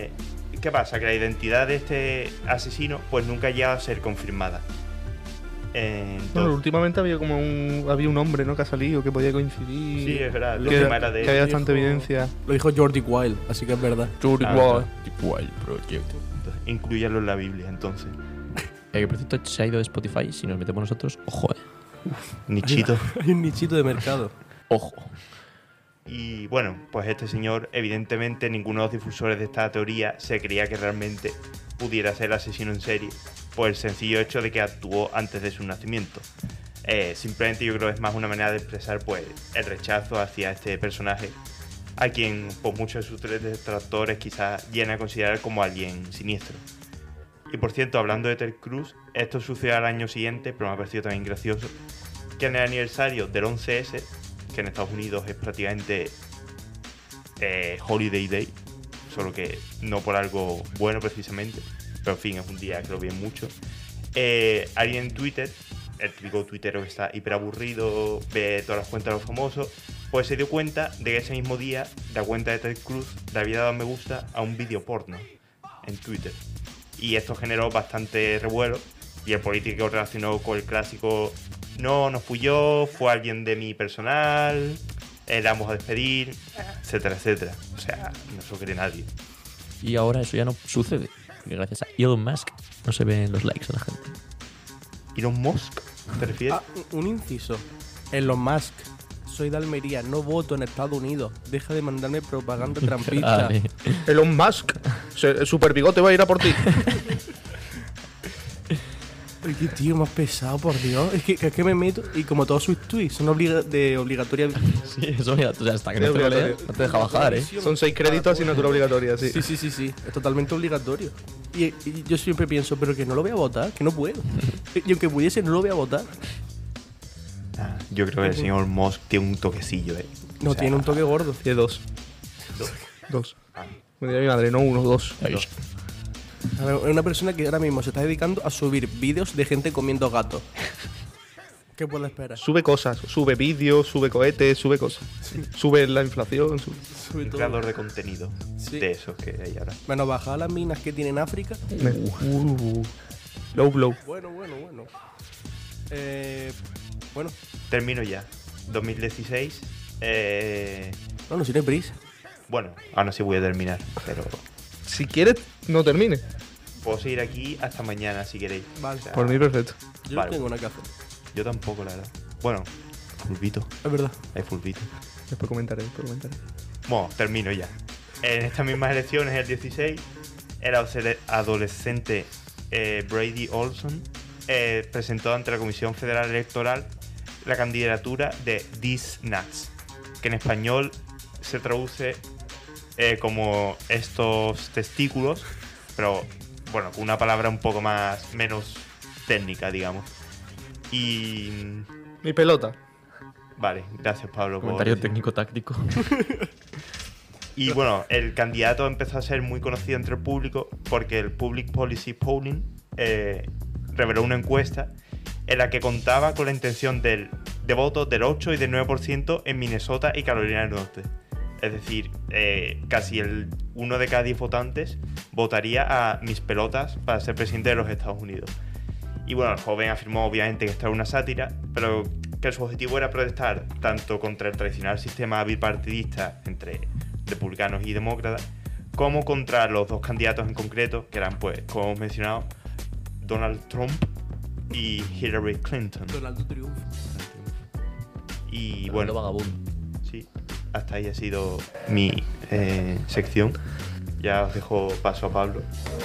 ¿Qué pasa? Que la identidad de este asesino pues nunca ha llegado a ser confirmada. Bueno, últimamente había como un hombre, ¿no?, que ha salido, que podía coincidir. Sí, es verdad. Que había bastante evidencia. Lo dijo Jordi Wild, así que es verdad. Jordi Wild. Wild Project. Incluyalo en la Biblia, entonces. Que por cierto se ha ido de Spotify. Si nos metemos nosotros, ojo, Nichito. Hay un nichito de mercado. Ojo. Y bueno, pues este señor, evidentemente, ninguno de los difusores de esta teoría se creía que realmente pudiera ser asesino en serie, por el sencillo hecho de que actuó antes de su nacimiento. Simplemente yo creo que es más una manera de expresar pues el rechazo hacia este personaje, a quien por muchos de sus detractores quizás llegan a considerar como alguien siniestro. Y por cierto, hablando de Ted Cruz, esto sucedió al año siguiente, pero me ha parecido también gracioso, que en el aniversario del 11S, que en Estados Unidos es prácticamente Holiday Day, solo que no por algo bueno precisamente, pero en fin, es un día que lo vienen mucho. Alguien en Twitter, el típico tuitero que está hiper aburrido, ve todas las cuentas de los famosos, pues se dio cuenta de que ese mismo día la cuenta de Ted Cruz le había dado me gusta a un vídeo porno en Twitter. Y esto generó bastante revuelo, y el político relacionó con el clásico: no fui yo, fue alguien de mi personal, la vamos a despedir, etcétera, etcétera. O sea, no se lo cree nadie. Y ahora eso ya no sucede, porque gracias a Elon Musk no se ven los likes a la gente. ¿Elon Musk? ¿Te refieres? Un inciso. Elon Musk. Soy de Almería, no voto en Estados Unidos. Deja de mandarme propaganda trampista. Elon Musk. Super Bigote va a ir a por ti. Ay, qué tío más pesado, por Dios. Es que me meto y como todos sus tweets son obligatoria. Sí, es obligatorio. O sea, hasta que no te lo leas, no te deja bajar, ¿eh? Son 6 créditos, asignatura obligatoria, sí. Sí. Es totalmente obligatorio. Y yo siempre pienso, pero que no lo voy a votar, que no puedo. Y aunque pudiese, no lo voy a votar. Yo creo que el señor Musk tiene un toquecillo, No, o sea, tiene un toque gordo. Tiene 2. 2. Me diría mi madre, no 1, 2. A ver, es una persona que ahora mismo se está dedicando a subir vídeos de gente comiendo gatos. ¿Qué puedo esperar? Sube cosas, sube vídeos, sube cohetes, sube cosas. Sí. Sube la inflación, sube un creador de contenido de esos que hay ahora. Bueno, bajar las minas que tiene en África. Low blow. Bueno. Bueno. Termino ya. 2016. No, si no hay prisa. Bueno, ahora sí voy a terminar, pero... Si quieres, no termine. Puedo seguir aquí hasta mañana si queréis. Vale. O sea, por mí perfecto. Yo no tengo una que hacer. Yo tampoco, la verdad. Bueno, fulbito. Es verdad. Hay fulbito. Después comentaré. Bueno, termino ya. En estas mismas elecciones, el 16, el adolescente Brady Olson presentó ante la Comisión Federal Electoral la candidatura de These Nuts, que en español se traduce como estos testículos, pero bueno, con una palabra un poco menos técnica, digamos. Y... Mi pelota. Vale, gracias Pablo. Comentario técnico-táctico. Y bueno, el candidato empezó a ser muy conocido entre el público porque el Public Policy Polling reveló una encuesta en la que contaba con la intención de votos del 8 y del 9% en Minnesota y Carolina del Norte. Es decir, casi uno de cada 10 votantes votaría a mis pelotas para ser presidente de los Estados Unidos. Y bueno, el joven afirmó obviamente que esto era una sátira, pero que su objetivo era protestar tanto contra el tradicional sistema bipartidista entre republicanos y demócratas, como contra los dos candidatos en concreto, que eran, pues, como hemos mencionado, Donald Trump y Hillary Clinton. Donald Trump. Y bueno, vagabundo. Sí, hasta ahí ha sido mi sección. Ya os dejo paso a Pablo.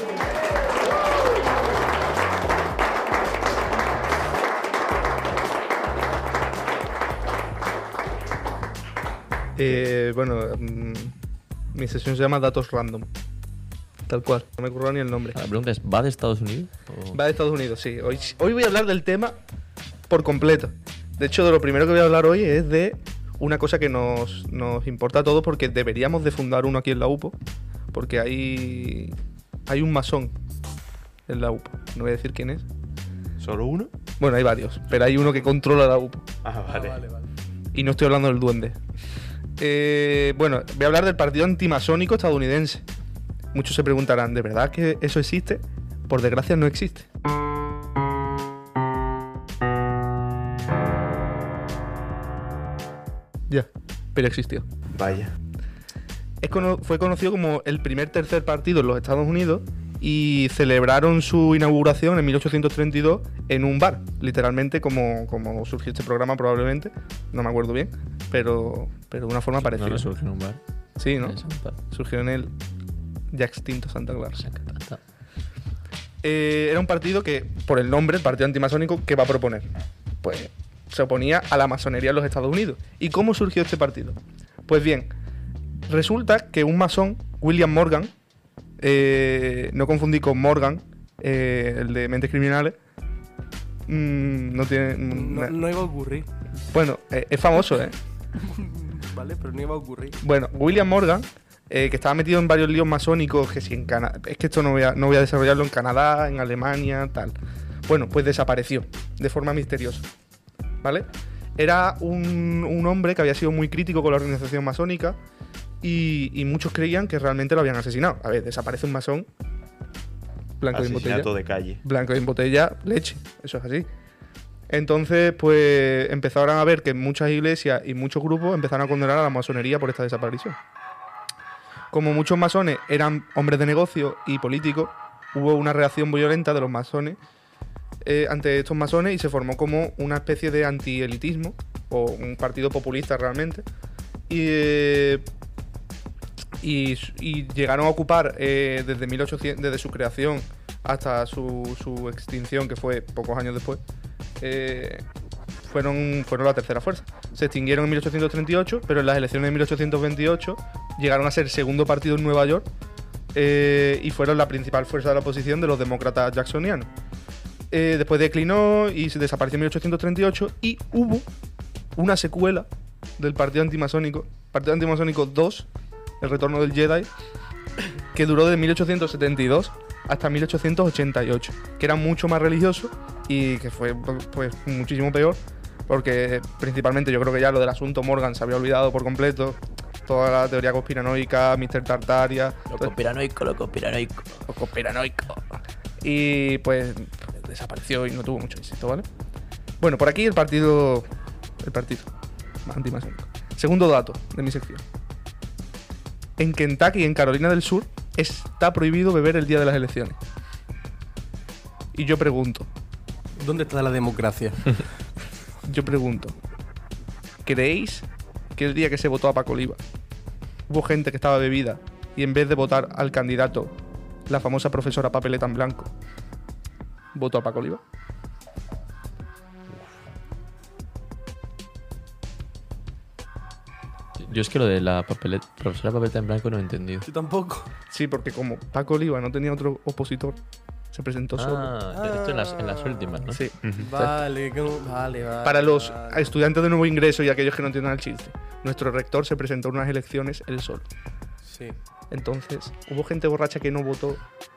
Bueno, mi sesión se llama Datos Random. Tal cual, no me ocurrió ni el nombre. La pregunta es, ¿va de Estados Unidos? Va de Estados Unidos, sí. Hoy voy a hablar del tema por completo. De hecho, de lo primero que voy a hablar hoy es de una cosa que nos importa a todos, porque deberíamos de fundar uno aquí en la UPO, porque hay un masón en la UPO. No voy a decir quién es. ¿Solo uno? Bueno, hay varios, pero hay uno que controla la UPO. Ah, vale. Y no estoy hablando del duende. Bueno, voy a hablar del partido antimasónico estadounidense. Muchos se preguntarán, ¿de verdad que eso existe? Por desgracia no existe. Ya, pero existió. Vaya. Fue conocido como el tercer partido en los Estados Unidos y celebraron su inauguración en 1832 en un bar, literalmente como surgió este programa probablemente, no me acuerdo bien, pero de una forma parecida. No surgió en un bar. Sí, ¿no? Surgió en el ya extinto Santa Clara. Era un partido que, por el nombre, el partido antimasónico, ¿qué va a proponer? Pues se oponía a la masonería en los Estados Unidos. ¿Y cómo surgió este partido? Pues bien, resulta que un masón, William Morgan, no confundí con Morgan, el de Mentes Criminales, no tiene... No iba a ocurrir. Bueno, es famoso, ¿eh? Vale, pero no iba a ocurrir. Bueno, William Morgan, que estaba metido en varios líos masónicos, que si en Canadá... Es que esto no voy a desarrollarlo en Canadá, en Alemania, tal. Bueno, pues desapareció de forma misteriosa, ¿vale? Era un hombre que había sido muy crítico con la organización masónica y muchos creían que realmente lo habían asesinado. A ver, desaparece un masón, blanco en botella. Asesinato de calle. Blanco en botella, leche. Eso es así. Entonces, pues empezaron a ver que muchas iglesias y muchos grupos empezaron a condenar a la masonería por esta desaparición. Como muchos masones eran hombres de negocio y políticos, hubo una reacción violenta de los masones ante estos masones y se formó como una especie de antielitismo o un partido populista realmente. Y llegaron a ocupar desde su creación hasta su extinción, que fue pocos años después, fueron la tercera fuerza. Se extinguieron en 1838, pero en las elecciones de 1828 llegaron a ser segundo partido en Nueva York y fueron la principal fuerza de la oposición de los demócratas jacksonianos. Después declinó y se desapareció en 1838 y hubo una secuela del Partido Antimasónico, Partido Antimasónico 2, el retorno del Jedi, que duró de 1872 hasta 1888, que era mucho más religioso y que fue pues muchísimo peor, porque principalmente yo creo que ya lo del asunto Morgan se había olvidado por completo, toda la teoría conspiranoica, Mr. Tartaria... Lo conspiranoico. Y pues desapareció y no tuvo mucho éxito, ¿vale? Bueno, por aquí el partido antimasónico. Segundo dato de mi sección. En Kentucky y en Carolina del Sur está prohibido beber el día de las elecciones. Y yo pregunto... ¿Dónde está la democracia? Yo pregunto... ¿Creéis que el día que se votó a Paco Oliva hubo gente que estaba bebida y en vez de votar al candidato, la famosa profesora papeleta en blanco, votó a Paco Oliva? Yo es que lo de la profesora papeleta en blanco no he entendido. Yo tampoco. Sí, porque como Paco Oliva no tenía otro opositor, se presentó solo. Esto en las últimas, ¿no? Sí. Vale. Para los estudiantes de nuevo ingreso y aquellos que no entiendan el chiste, nuestro rector se presentó en unas elecciones él solo. Sí. Entonces, ¿hubo gente borracha que no votó?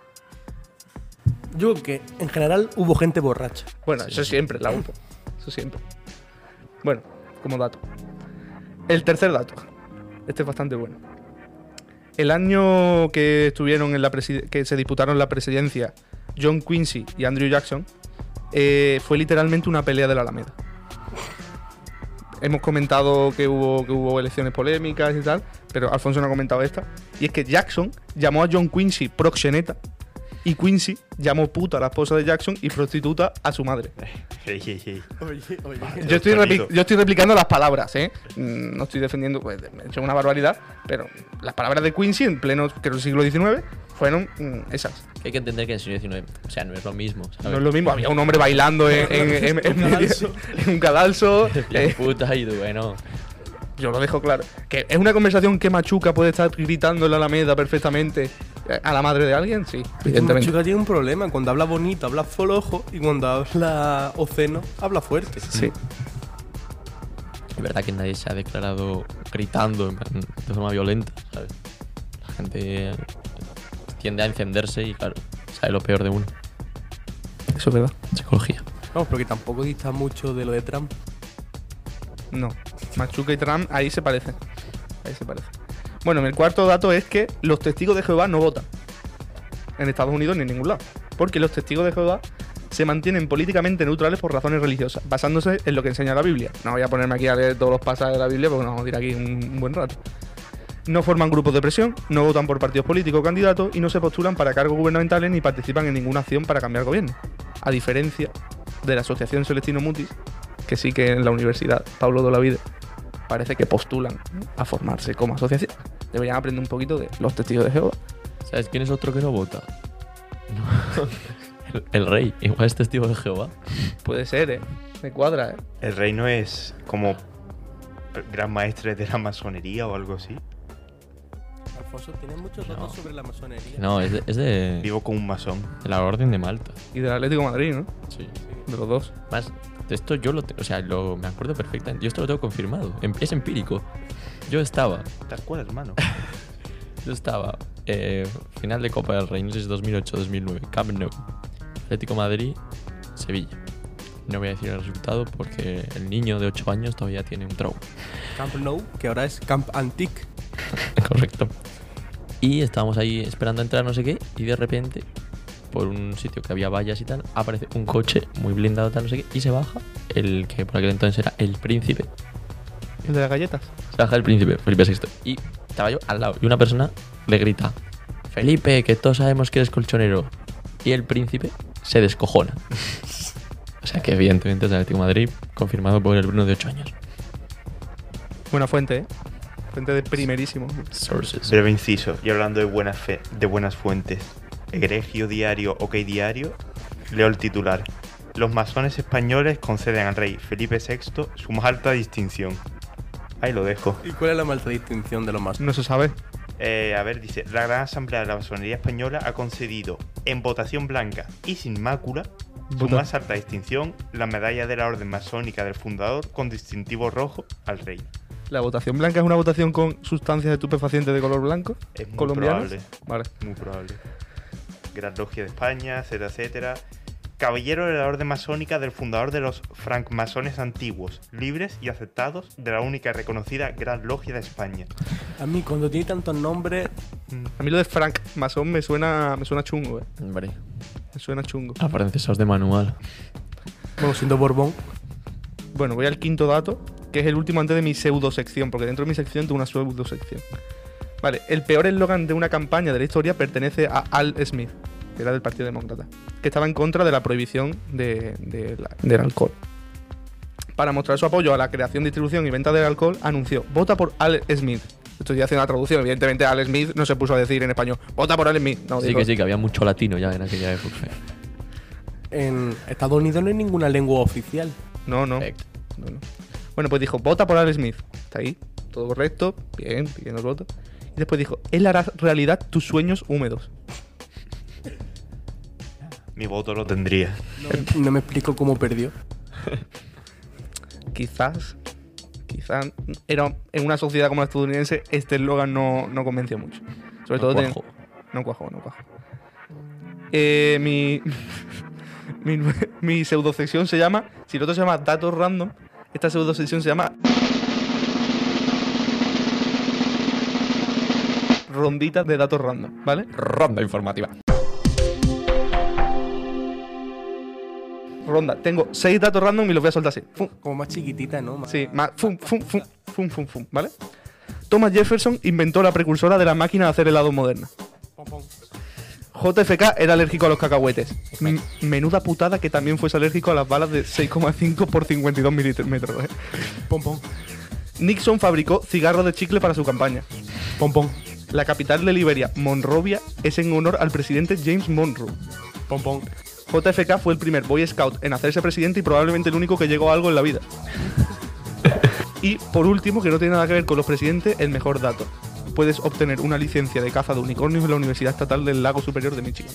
Yo creo que en general hubo gente borracha. Bueno, eso siempre, la UPO. Eso siempre. Bueno, como dato. El tercer dato. Este es bastante bueno. El año que estuvieron que se disputaron la presidencia John Quincy y Andrew Jackson, fue literalmente una pelea de la Alameda. Hemos comentado que hubo elecciones polémicas y tal, pero Alfonso no ha comentado esta. Y es que Jackson llamó a John Quincy proxeneta y Quincy llamó puta a la esposa de Jackson y prostituta a su madre. Oye. Yo estoy replicando las palabras, ¿eh? No estoy defendiendo, pues, he hecho una barbaridad, pero las palabras de Quincy en pleno, creo, siglo XIX fueron esas. Hay que entender que en el siglo XIX, o sea, no es lo mismo, ¿sabes? No es lo mismo, había un hombre bailando en un cadalso. Puta y bueno. Yo lo dejo claro. Que es una conversación que Machuca puede estar gritando en la Alameda perfectamente a la madre de alguien, sí, evidentemente. Machuca tiene un problema. Cuando habla bonito, habla flojo. Y cuando habla obsceno, habla fuerte. Sí. Es verdad que nadie se ha declarado gritando de forma violenta, ¿sabes? La gente tiende a encenderse y, claro, sabe lo peor de uno. Eso es verdad. Psicología. Vamos, pero que tampoco dista mucho de lo de Trump. No. Machuca y Trump ahí se parecen. Bueno, el cuarto dato es que los testigos de Jehová no votan en Estados Unidos ni en ningún lado. Porque los testigos de Jehová se mantienen políticamente neutrales por razones religiosas, basándose en lo que enseña la Biblia. No voy a ponerme aquí a leer todos los pasajes de la Biblia porque nos vamos a ir aquí un buen rato. No forman grupos de presión, no votan por partidos políticos o candidatos y no se postulan para cargos gubernamentales ni participan en ninguna acción para cambiar gobierno. A diferencia de la Asociación Celestino Mutis, que sí que en la Universidad Pablo de Olavide parece que postulan a formarse como asociación. Deberían aprender un poquito de los testigos de Jehová. ¿Sabes quién es otro que no vota? El rey, igual es testigo de Jehová. Puede ser, me cuadra, El rey no es como gran maestre de la masonería o algo así. Alfonso, ¿tienes muchos datos sobre la masonería? No, es de... Vivo con un masón. De la Orden de Malta. Y del Atlético de Madrid, ¿no? Sí. De los dos. Más, esto yo lo... O sea, me acuerdo perfectamente. Yo esto lo tengo confirmado. Es empírico. Yo estaba... Tal cual, hermano. Yo estaba... final de Copa del Rey, no sé si es 2008-2009. Camp Nou. Atlético Madrid, Sevilla. No voy a decir el resultado porque el niño de 8 años todavía tiene un trauma. Camp Nou, que ahora es Camp Antique. Correcto. Y estábamos ahí esperando a entrar no sé qué y de repente, por un sitio que había vallas y tal, aparece un coche muy blindado tal no sé qué y se baja el que por aquel entonces era el príncipe. ¿El de las galletas? Se baja el príncipe, Felipe VI. Y estaba yo al lado y una persona le grita: Felipe, que todos sabemos que eres colchonero. Y el príncipe se descojona. O sea que evidentemente es el Atlético de Madrid, confirmado por el Bruno de 8 años. Buena fuente, Fuente de primerísimo. Sources. Breve inciso, y hablando de buenas fuentes. Egregio Diario, OK Diario, leo el titular. Los masones españoles conceden al rey Felipe VI su más alta distinción. Ahí lo dejo. ¿Y cuál es la más alta distinción de los masones? No se sabe. A ver, dice, la Gran Asamblea de la Masonería Española ha concedido en votación blanca y sin mácula su más alta distinción, la medalla de la Orden Masónica del Fundador con distintivo rojo al rey. ¿La votación blanca es una votación con sustancias estupefacientes de color blanco? Es muy ¿colombianas? probable. Vale. Muy probable. Gran Logia de España, etcétera, etcétera. Caballero de la Orden Masónica del Fundador de los francmasones antiguos, libres y aceptados de la única y reconocida Gran Logia de España. A mí, cuando tiene tantos nombres... A mí lo de Frank Masón me suena chungo, Hombre. Me suena chungo. Aprendizados de manual. Bueno, siendo Borbón. Bueno, voy al quinto dato, que es el último antes de mi pseudo-sección, porque dentro de mi sección tengo una pseudo-sección. Vale, el peor eslogan de una campaña de la historia pertenece a Al Smith, que era del Partido Demócrata, que estaba en contra de la prohibición del alcohol. Para mostrar su apoyo a la creación, distribución y venta del alcohol, anunció: vota por Al Smith. Estoy haciendo la traducción, evidentemente Al Smith no se puso a decir en español: vota por Al Smith. No, sí, dijo, que sí, que había mucho latino ya en aquella época. En Estados Unidos no hay ninguna lengua oficial. No. Bueno, pues dijo: vota por Al Smith. Está ahí, todo correcto, bien, pidiendo el voto. Y después dijo: él hará realidad tus sueños húmedos. Mi voto lo tendría. No me explico cómo perdió. Quizás era en una sociedad como la estadounidense, este eslogan no convenció mucho. Sobre todo cuajó. No cuajó. Mi pseudosección se llama, si el otro se llama Datos Random, esta pseudosección se llama Rondita de Datos Random, ¿vale? Ronda informativa. Ronda. Tengo 6 datos random y los voy a soltar así. Fum. Como más chiquitita, ¿no? Sí, más fum, ¿vale? Thomas Jefferson inventó la precursora de la máquina de hacer helado moderna. JFK era alérgico a los cacahuetes. Menuda putada que también fuese alérgico a las balas de 6,5 por 52 milímetros. Nixon fabricó cigarros de chicle para su campaña. La capital de Liberia, Monrovia, es en honor al presidente James Monroe. JFK fue el primer Boy Scout en hacerse presidente y probablemente el único que llegó a algo en la vida. Y por último, que no tiene nada que ver con los presidentes, el mejor dato: puedes obtener una licencia de caza de unicornios en la Universidad Estatal del Lago Superior de Michigan.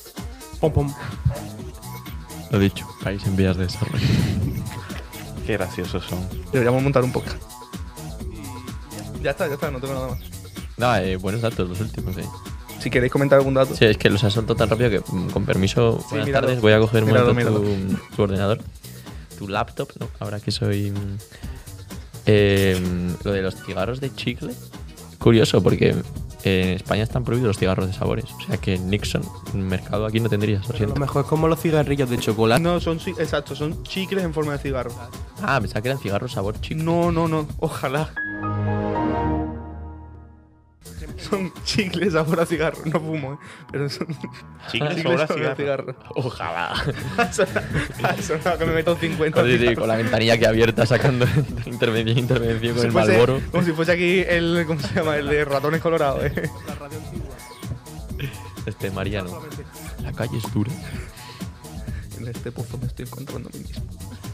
Lo dicho, país en vías de desarrollo. Qué graciosos son. Deberíamos montar un podcast. Ya está, no tengo nada más. Nada, buenos datos los últimos, Si queréis comentar algún dato. Sí, es que los has soltado tan rápido que, con permiso, buenas tardes, voy a coger un momento tu ordenador. Tu laptop, ¿no? Ahora que soy... lo de los cigarros de chicle. Curioso, porque en España están prohibidos los cigarros de sabores. O sea que Nixon, en el mercado aquí no tendrías, lo A siento. lo mejor es como los cigarrillos de chocolate. No, exacto, son chicles en forma de cigarro. Ah, pensaba que eran cigarros sabor chicle. No, ojalá. Son chicles sabor a cigarro, no fumo, pero son Chicles sabor a cigarro. Ojalá. Eso no, que me meto 50. Sí, con la ventanilla que abierta sacando intervención con el Marlboro. Como si fuese aquí el, ¿cómo se llama? El de ratones colorados, La radio antigua. Mariano. La calle es dura. En este pozo me estoy encontrando a mí mismo.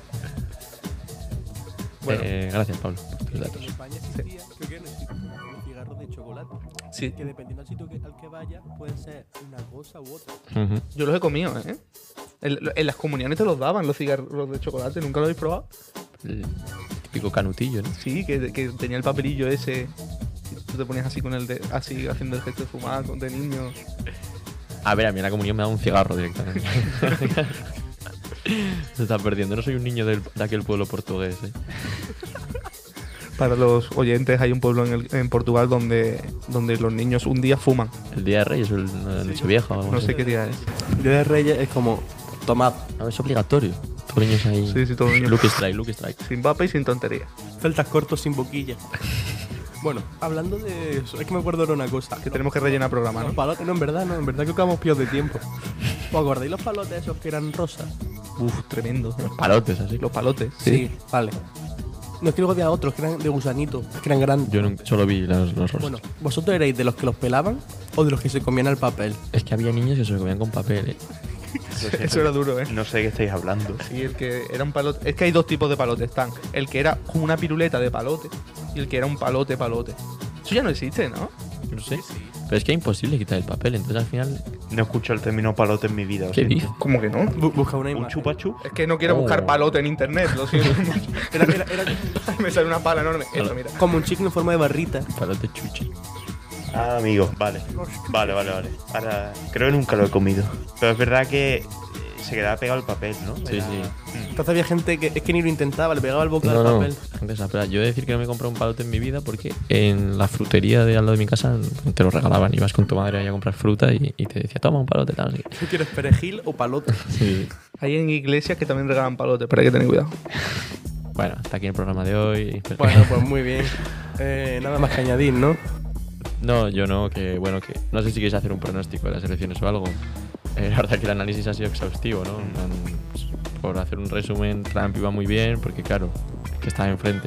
Gracias, Pablo, por tus datos. En España existía, creo que no existe, los cigarros de chocolate. Sí. Que dependiendo del sitio al que vaya, pueden ser una cosa u otra. Yo los he comido, ¿eh? En las comuniones te los daban los cigarros de chocolate, ¿nunca lo habéis probado? El típico canutillo, ¿no? Sí, que tenía el papelillo ese. Y tú te ponías así con el así haciendo el gesto de fumar de niño. A ver, a mí en la comunión me da un cigarro directamente. Se está perdiendo. No soy un niño de aquel pueblo portugués, ¿eh? Para los oyentes, hay un pueblo en Portugal donde los niños un día fuman. El Día de Reyes o el Nochevieja o algo No así. sé qué día es. El Día de Reyes es como, tomad. No, es obligatorio. Todos los niños ahí. Sí, todos los niños. Luke Strike. Sin vapa y sin tontería. Celtas cortos sin boquilla. Bueno, hablando de eso, es que me acuerdo de una cosa. Que tenemos que rellenar programa, ¿no? Los palotes, en verdad creo que vamos pillos de tiempo. ¿Os acordáis los palotes esos que eran rosas? Uf, tremendo. Los palotes, así. Los palotes. Sí, vale. No es que luego había otros que eran de gusanito, que eran grandes. Yo solo vi los rosas. Bueno, ¿vosotros erais de los que los pelaban o de los que se comían el papel? Es que había niños que se lo comían con papel, ¿eh? Eso era duro, ¿eh? No sé de qué estáis hablando. Sí, el que era un palote. Es que hay dos tipos de palotes. Están el que era como una piruleta de palote y el que era un palote. Eso ya no existe, ¿no? No sé. Pero es que es imposible quitar el papel, entonces al final. No he escuchado el término palote en mi vida. ¿Qué dices? ¿Cómo que no? Busca una ¿Un imagen. chupachu? Es que no quiero buscar palote en internet, lo siento. Era me sale una pala enorme. Esto, mira. Como un chicle en forma de barrita. Palote chuchi. Ah, amigo, vale. Vale. Ahora, creo que nunca lo he comido. Pero es verdad que se quedaba pegado el papel, ¿no? Sí. Entonces había gente que es que ni lo intentaba, le pegaba el boca No, al no. papel. Gente desesperada. Yo he de decir que no me he comprado un palote en mi vida porque en la frutería de al lado de mi casa te lo regalaban. Ibas con tu madre ahí a comprar fruta y te decía, toma un palote, tal. Así. ¿Tú quieres perejil o palote? Sí. Hay en iglesias que también regalan palotes, pero hay que tener cuidado. Bueno, hasta aquí el programa de hoy. Bueno, pues muy bien. Nada más que añadir, ¿no? No, yo no, que no sé si quieres hacer un pronóstico de las elecciones o algo. La verdad que el análisis ha sido exhaustivo, ¿no? Por hacer un resumen, Trump iba muy bien, porque claro, que estaba enfrente.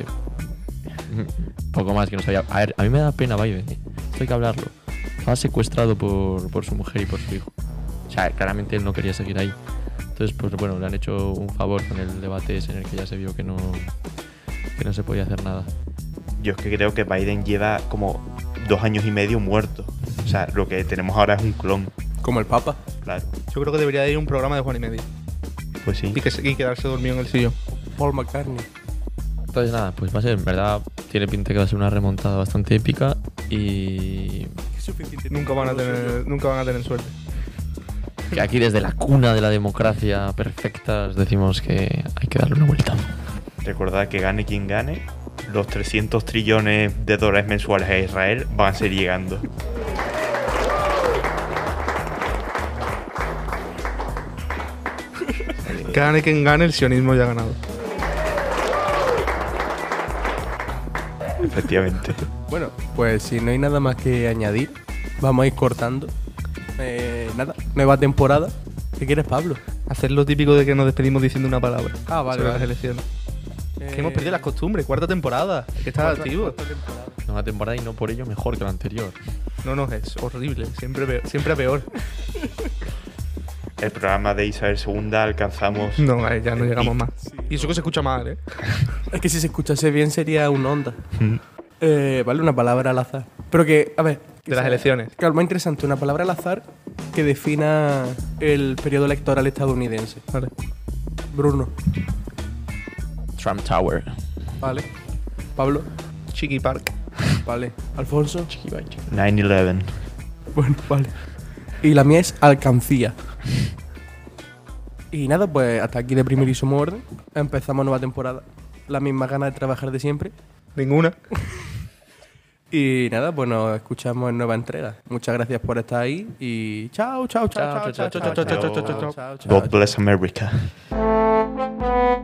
Poco más que no sabía. A ver, a mí me da pena Biden, ¿eh? Esto hay que hablarlo. Estaba secuestrado por su mujer y por su hijo. O sea, claramente él no quería seguir ahí. Entonces, pues bueno, le han hecho un favor con el debate ese en el que ya se vio que no se podía hacer nada. Yo es que creo que Biden lleva como 2 años y medio muerto. O sea, lo que tenemos ahora es un clon. Como el Papa. Claro. Yo creo que debería de ir un programa de Juan y Medio. Pues sí. Y quedarse dormido en el sillón. Paul McCartney. Entonces nada, pues va a ser, en verdad, tiene pinta que va a ser una remontada bastante épica y Nunca van a tener suerte. que aquí desde la cuna de la democracia perfecta os decimos que hay que darle una vuelta. Recordad que gane quien gane, los 300 trillones de dólares mensuales a Israel van a seguir llegando. Gane quien gane, el sionismo ya ha ganado. Efectivamente. Bueno, pues si no hay nada más que añadir, vamos a ir cortando. Nada, nueva temporada. ¿Qué quieres, Pablo? Hacer lo típico de que nos despedimos diciendo una palabra. Ah, vale. Sobre las elecciones. Que hemos perdido las costumbres. 4ª temporada. Hay que estar activo. Nueva temporada y no por ello mejor que la anterior. No, es horrible. Siempre peor. El programa de Isabel II alcanzamos... No, ya no llegamos más. Y eso que se escucha mal, ¿eh? Es que si se escuchase bien sería una onda. Vale, una palabra al azar. Pero que, a ver... De las elecciones. Claro, más interesante, una palabra al azar que defina el periodo electoral estadounidense. Vale. Bruno. Trump Tower. Vale. Pablo. Chiqui Park. Vale. Alfonso. Chiqui Park. 9/11. Bueno, vale. Y la mía es alcancía. Y nada, pues hasta aquí de primerísimo orden. Empezamos nueva temporada. La misma ganas de trabajar de siempre. Ninguna. Y nada, pues nos escuchamos en nueva entrega. Muchas gracias por estar ahí y chao, chao, chao, chao, chao, chao, chao, chao, chao, chao, chao, chao, chao. God bless America.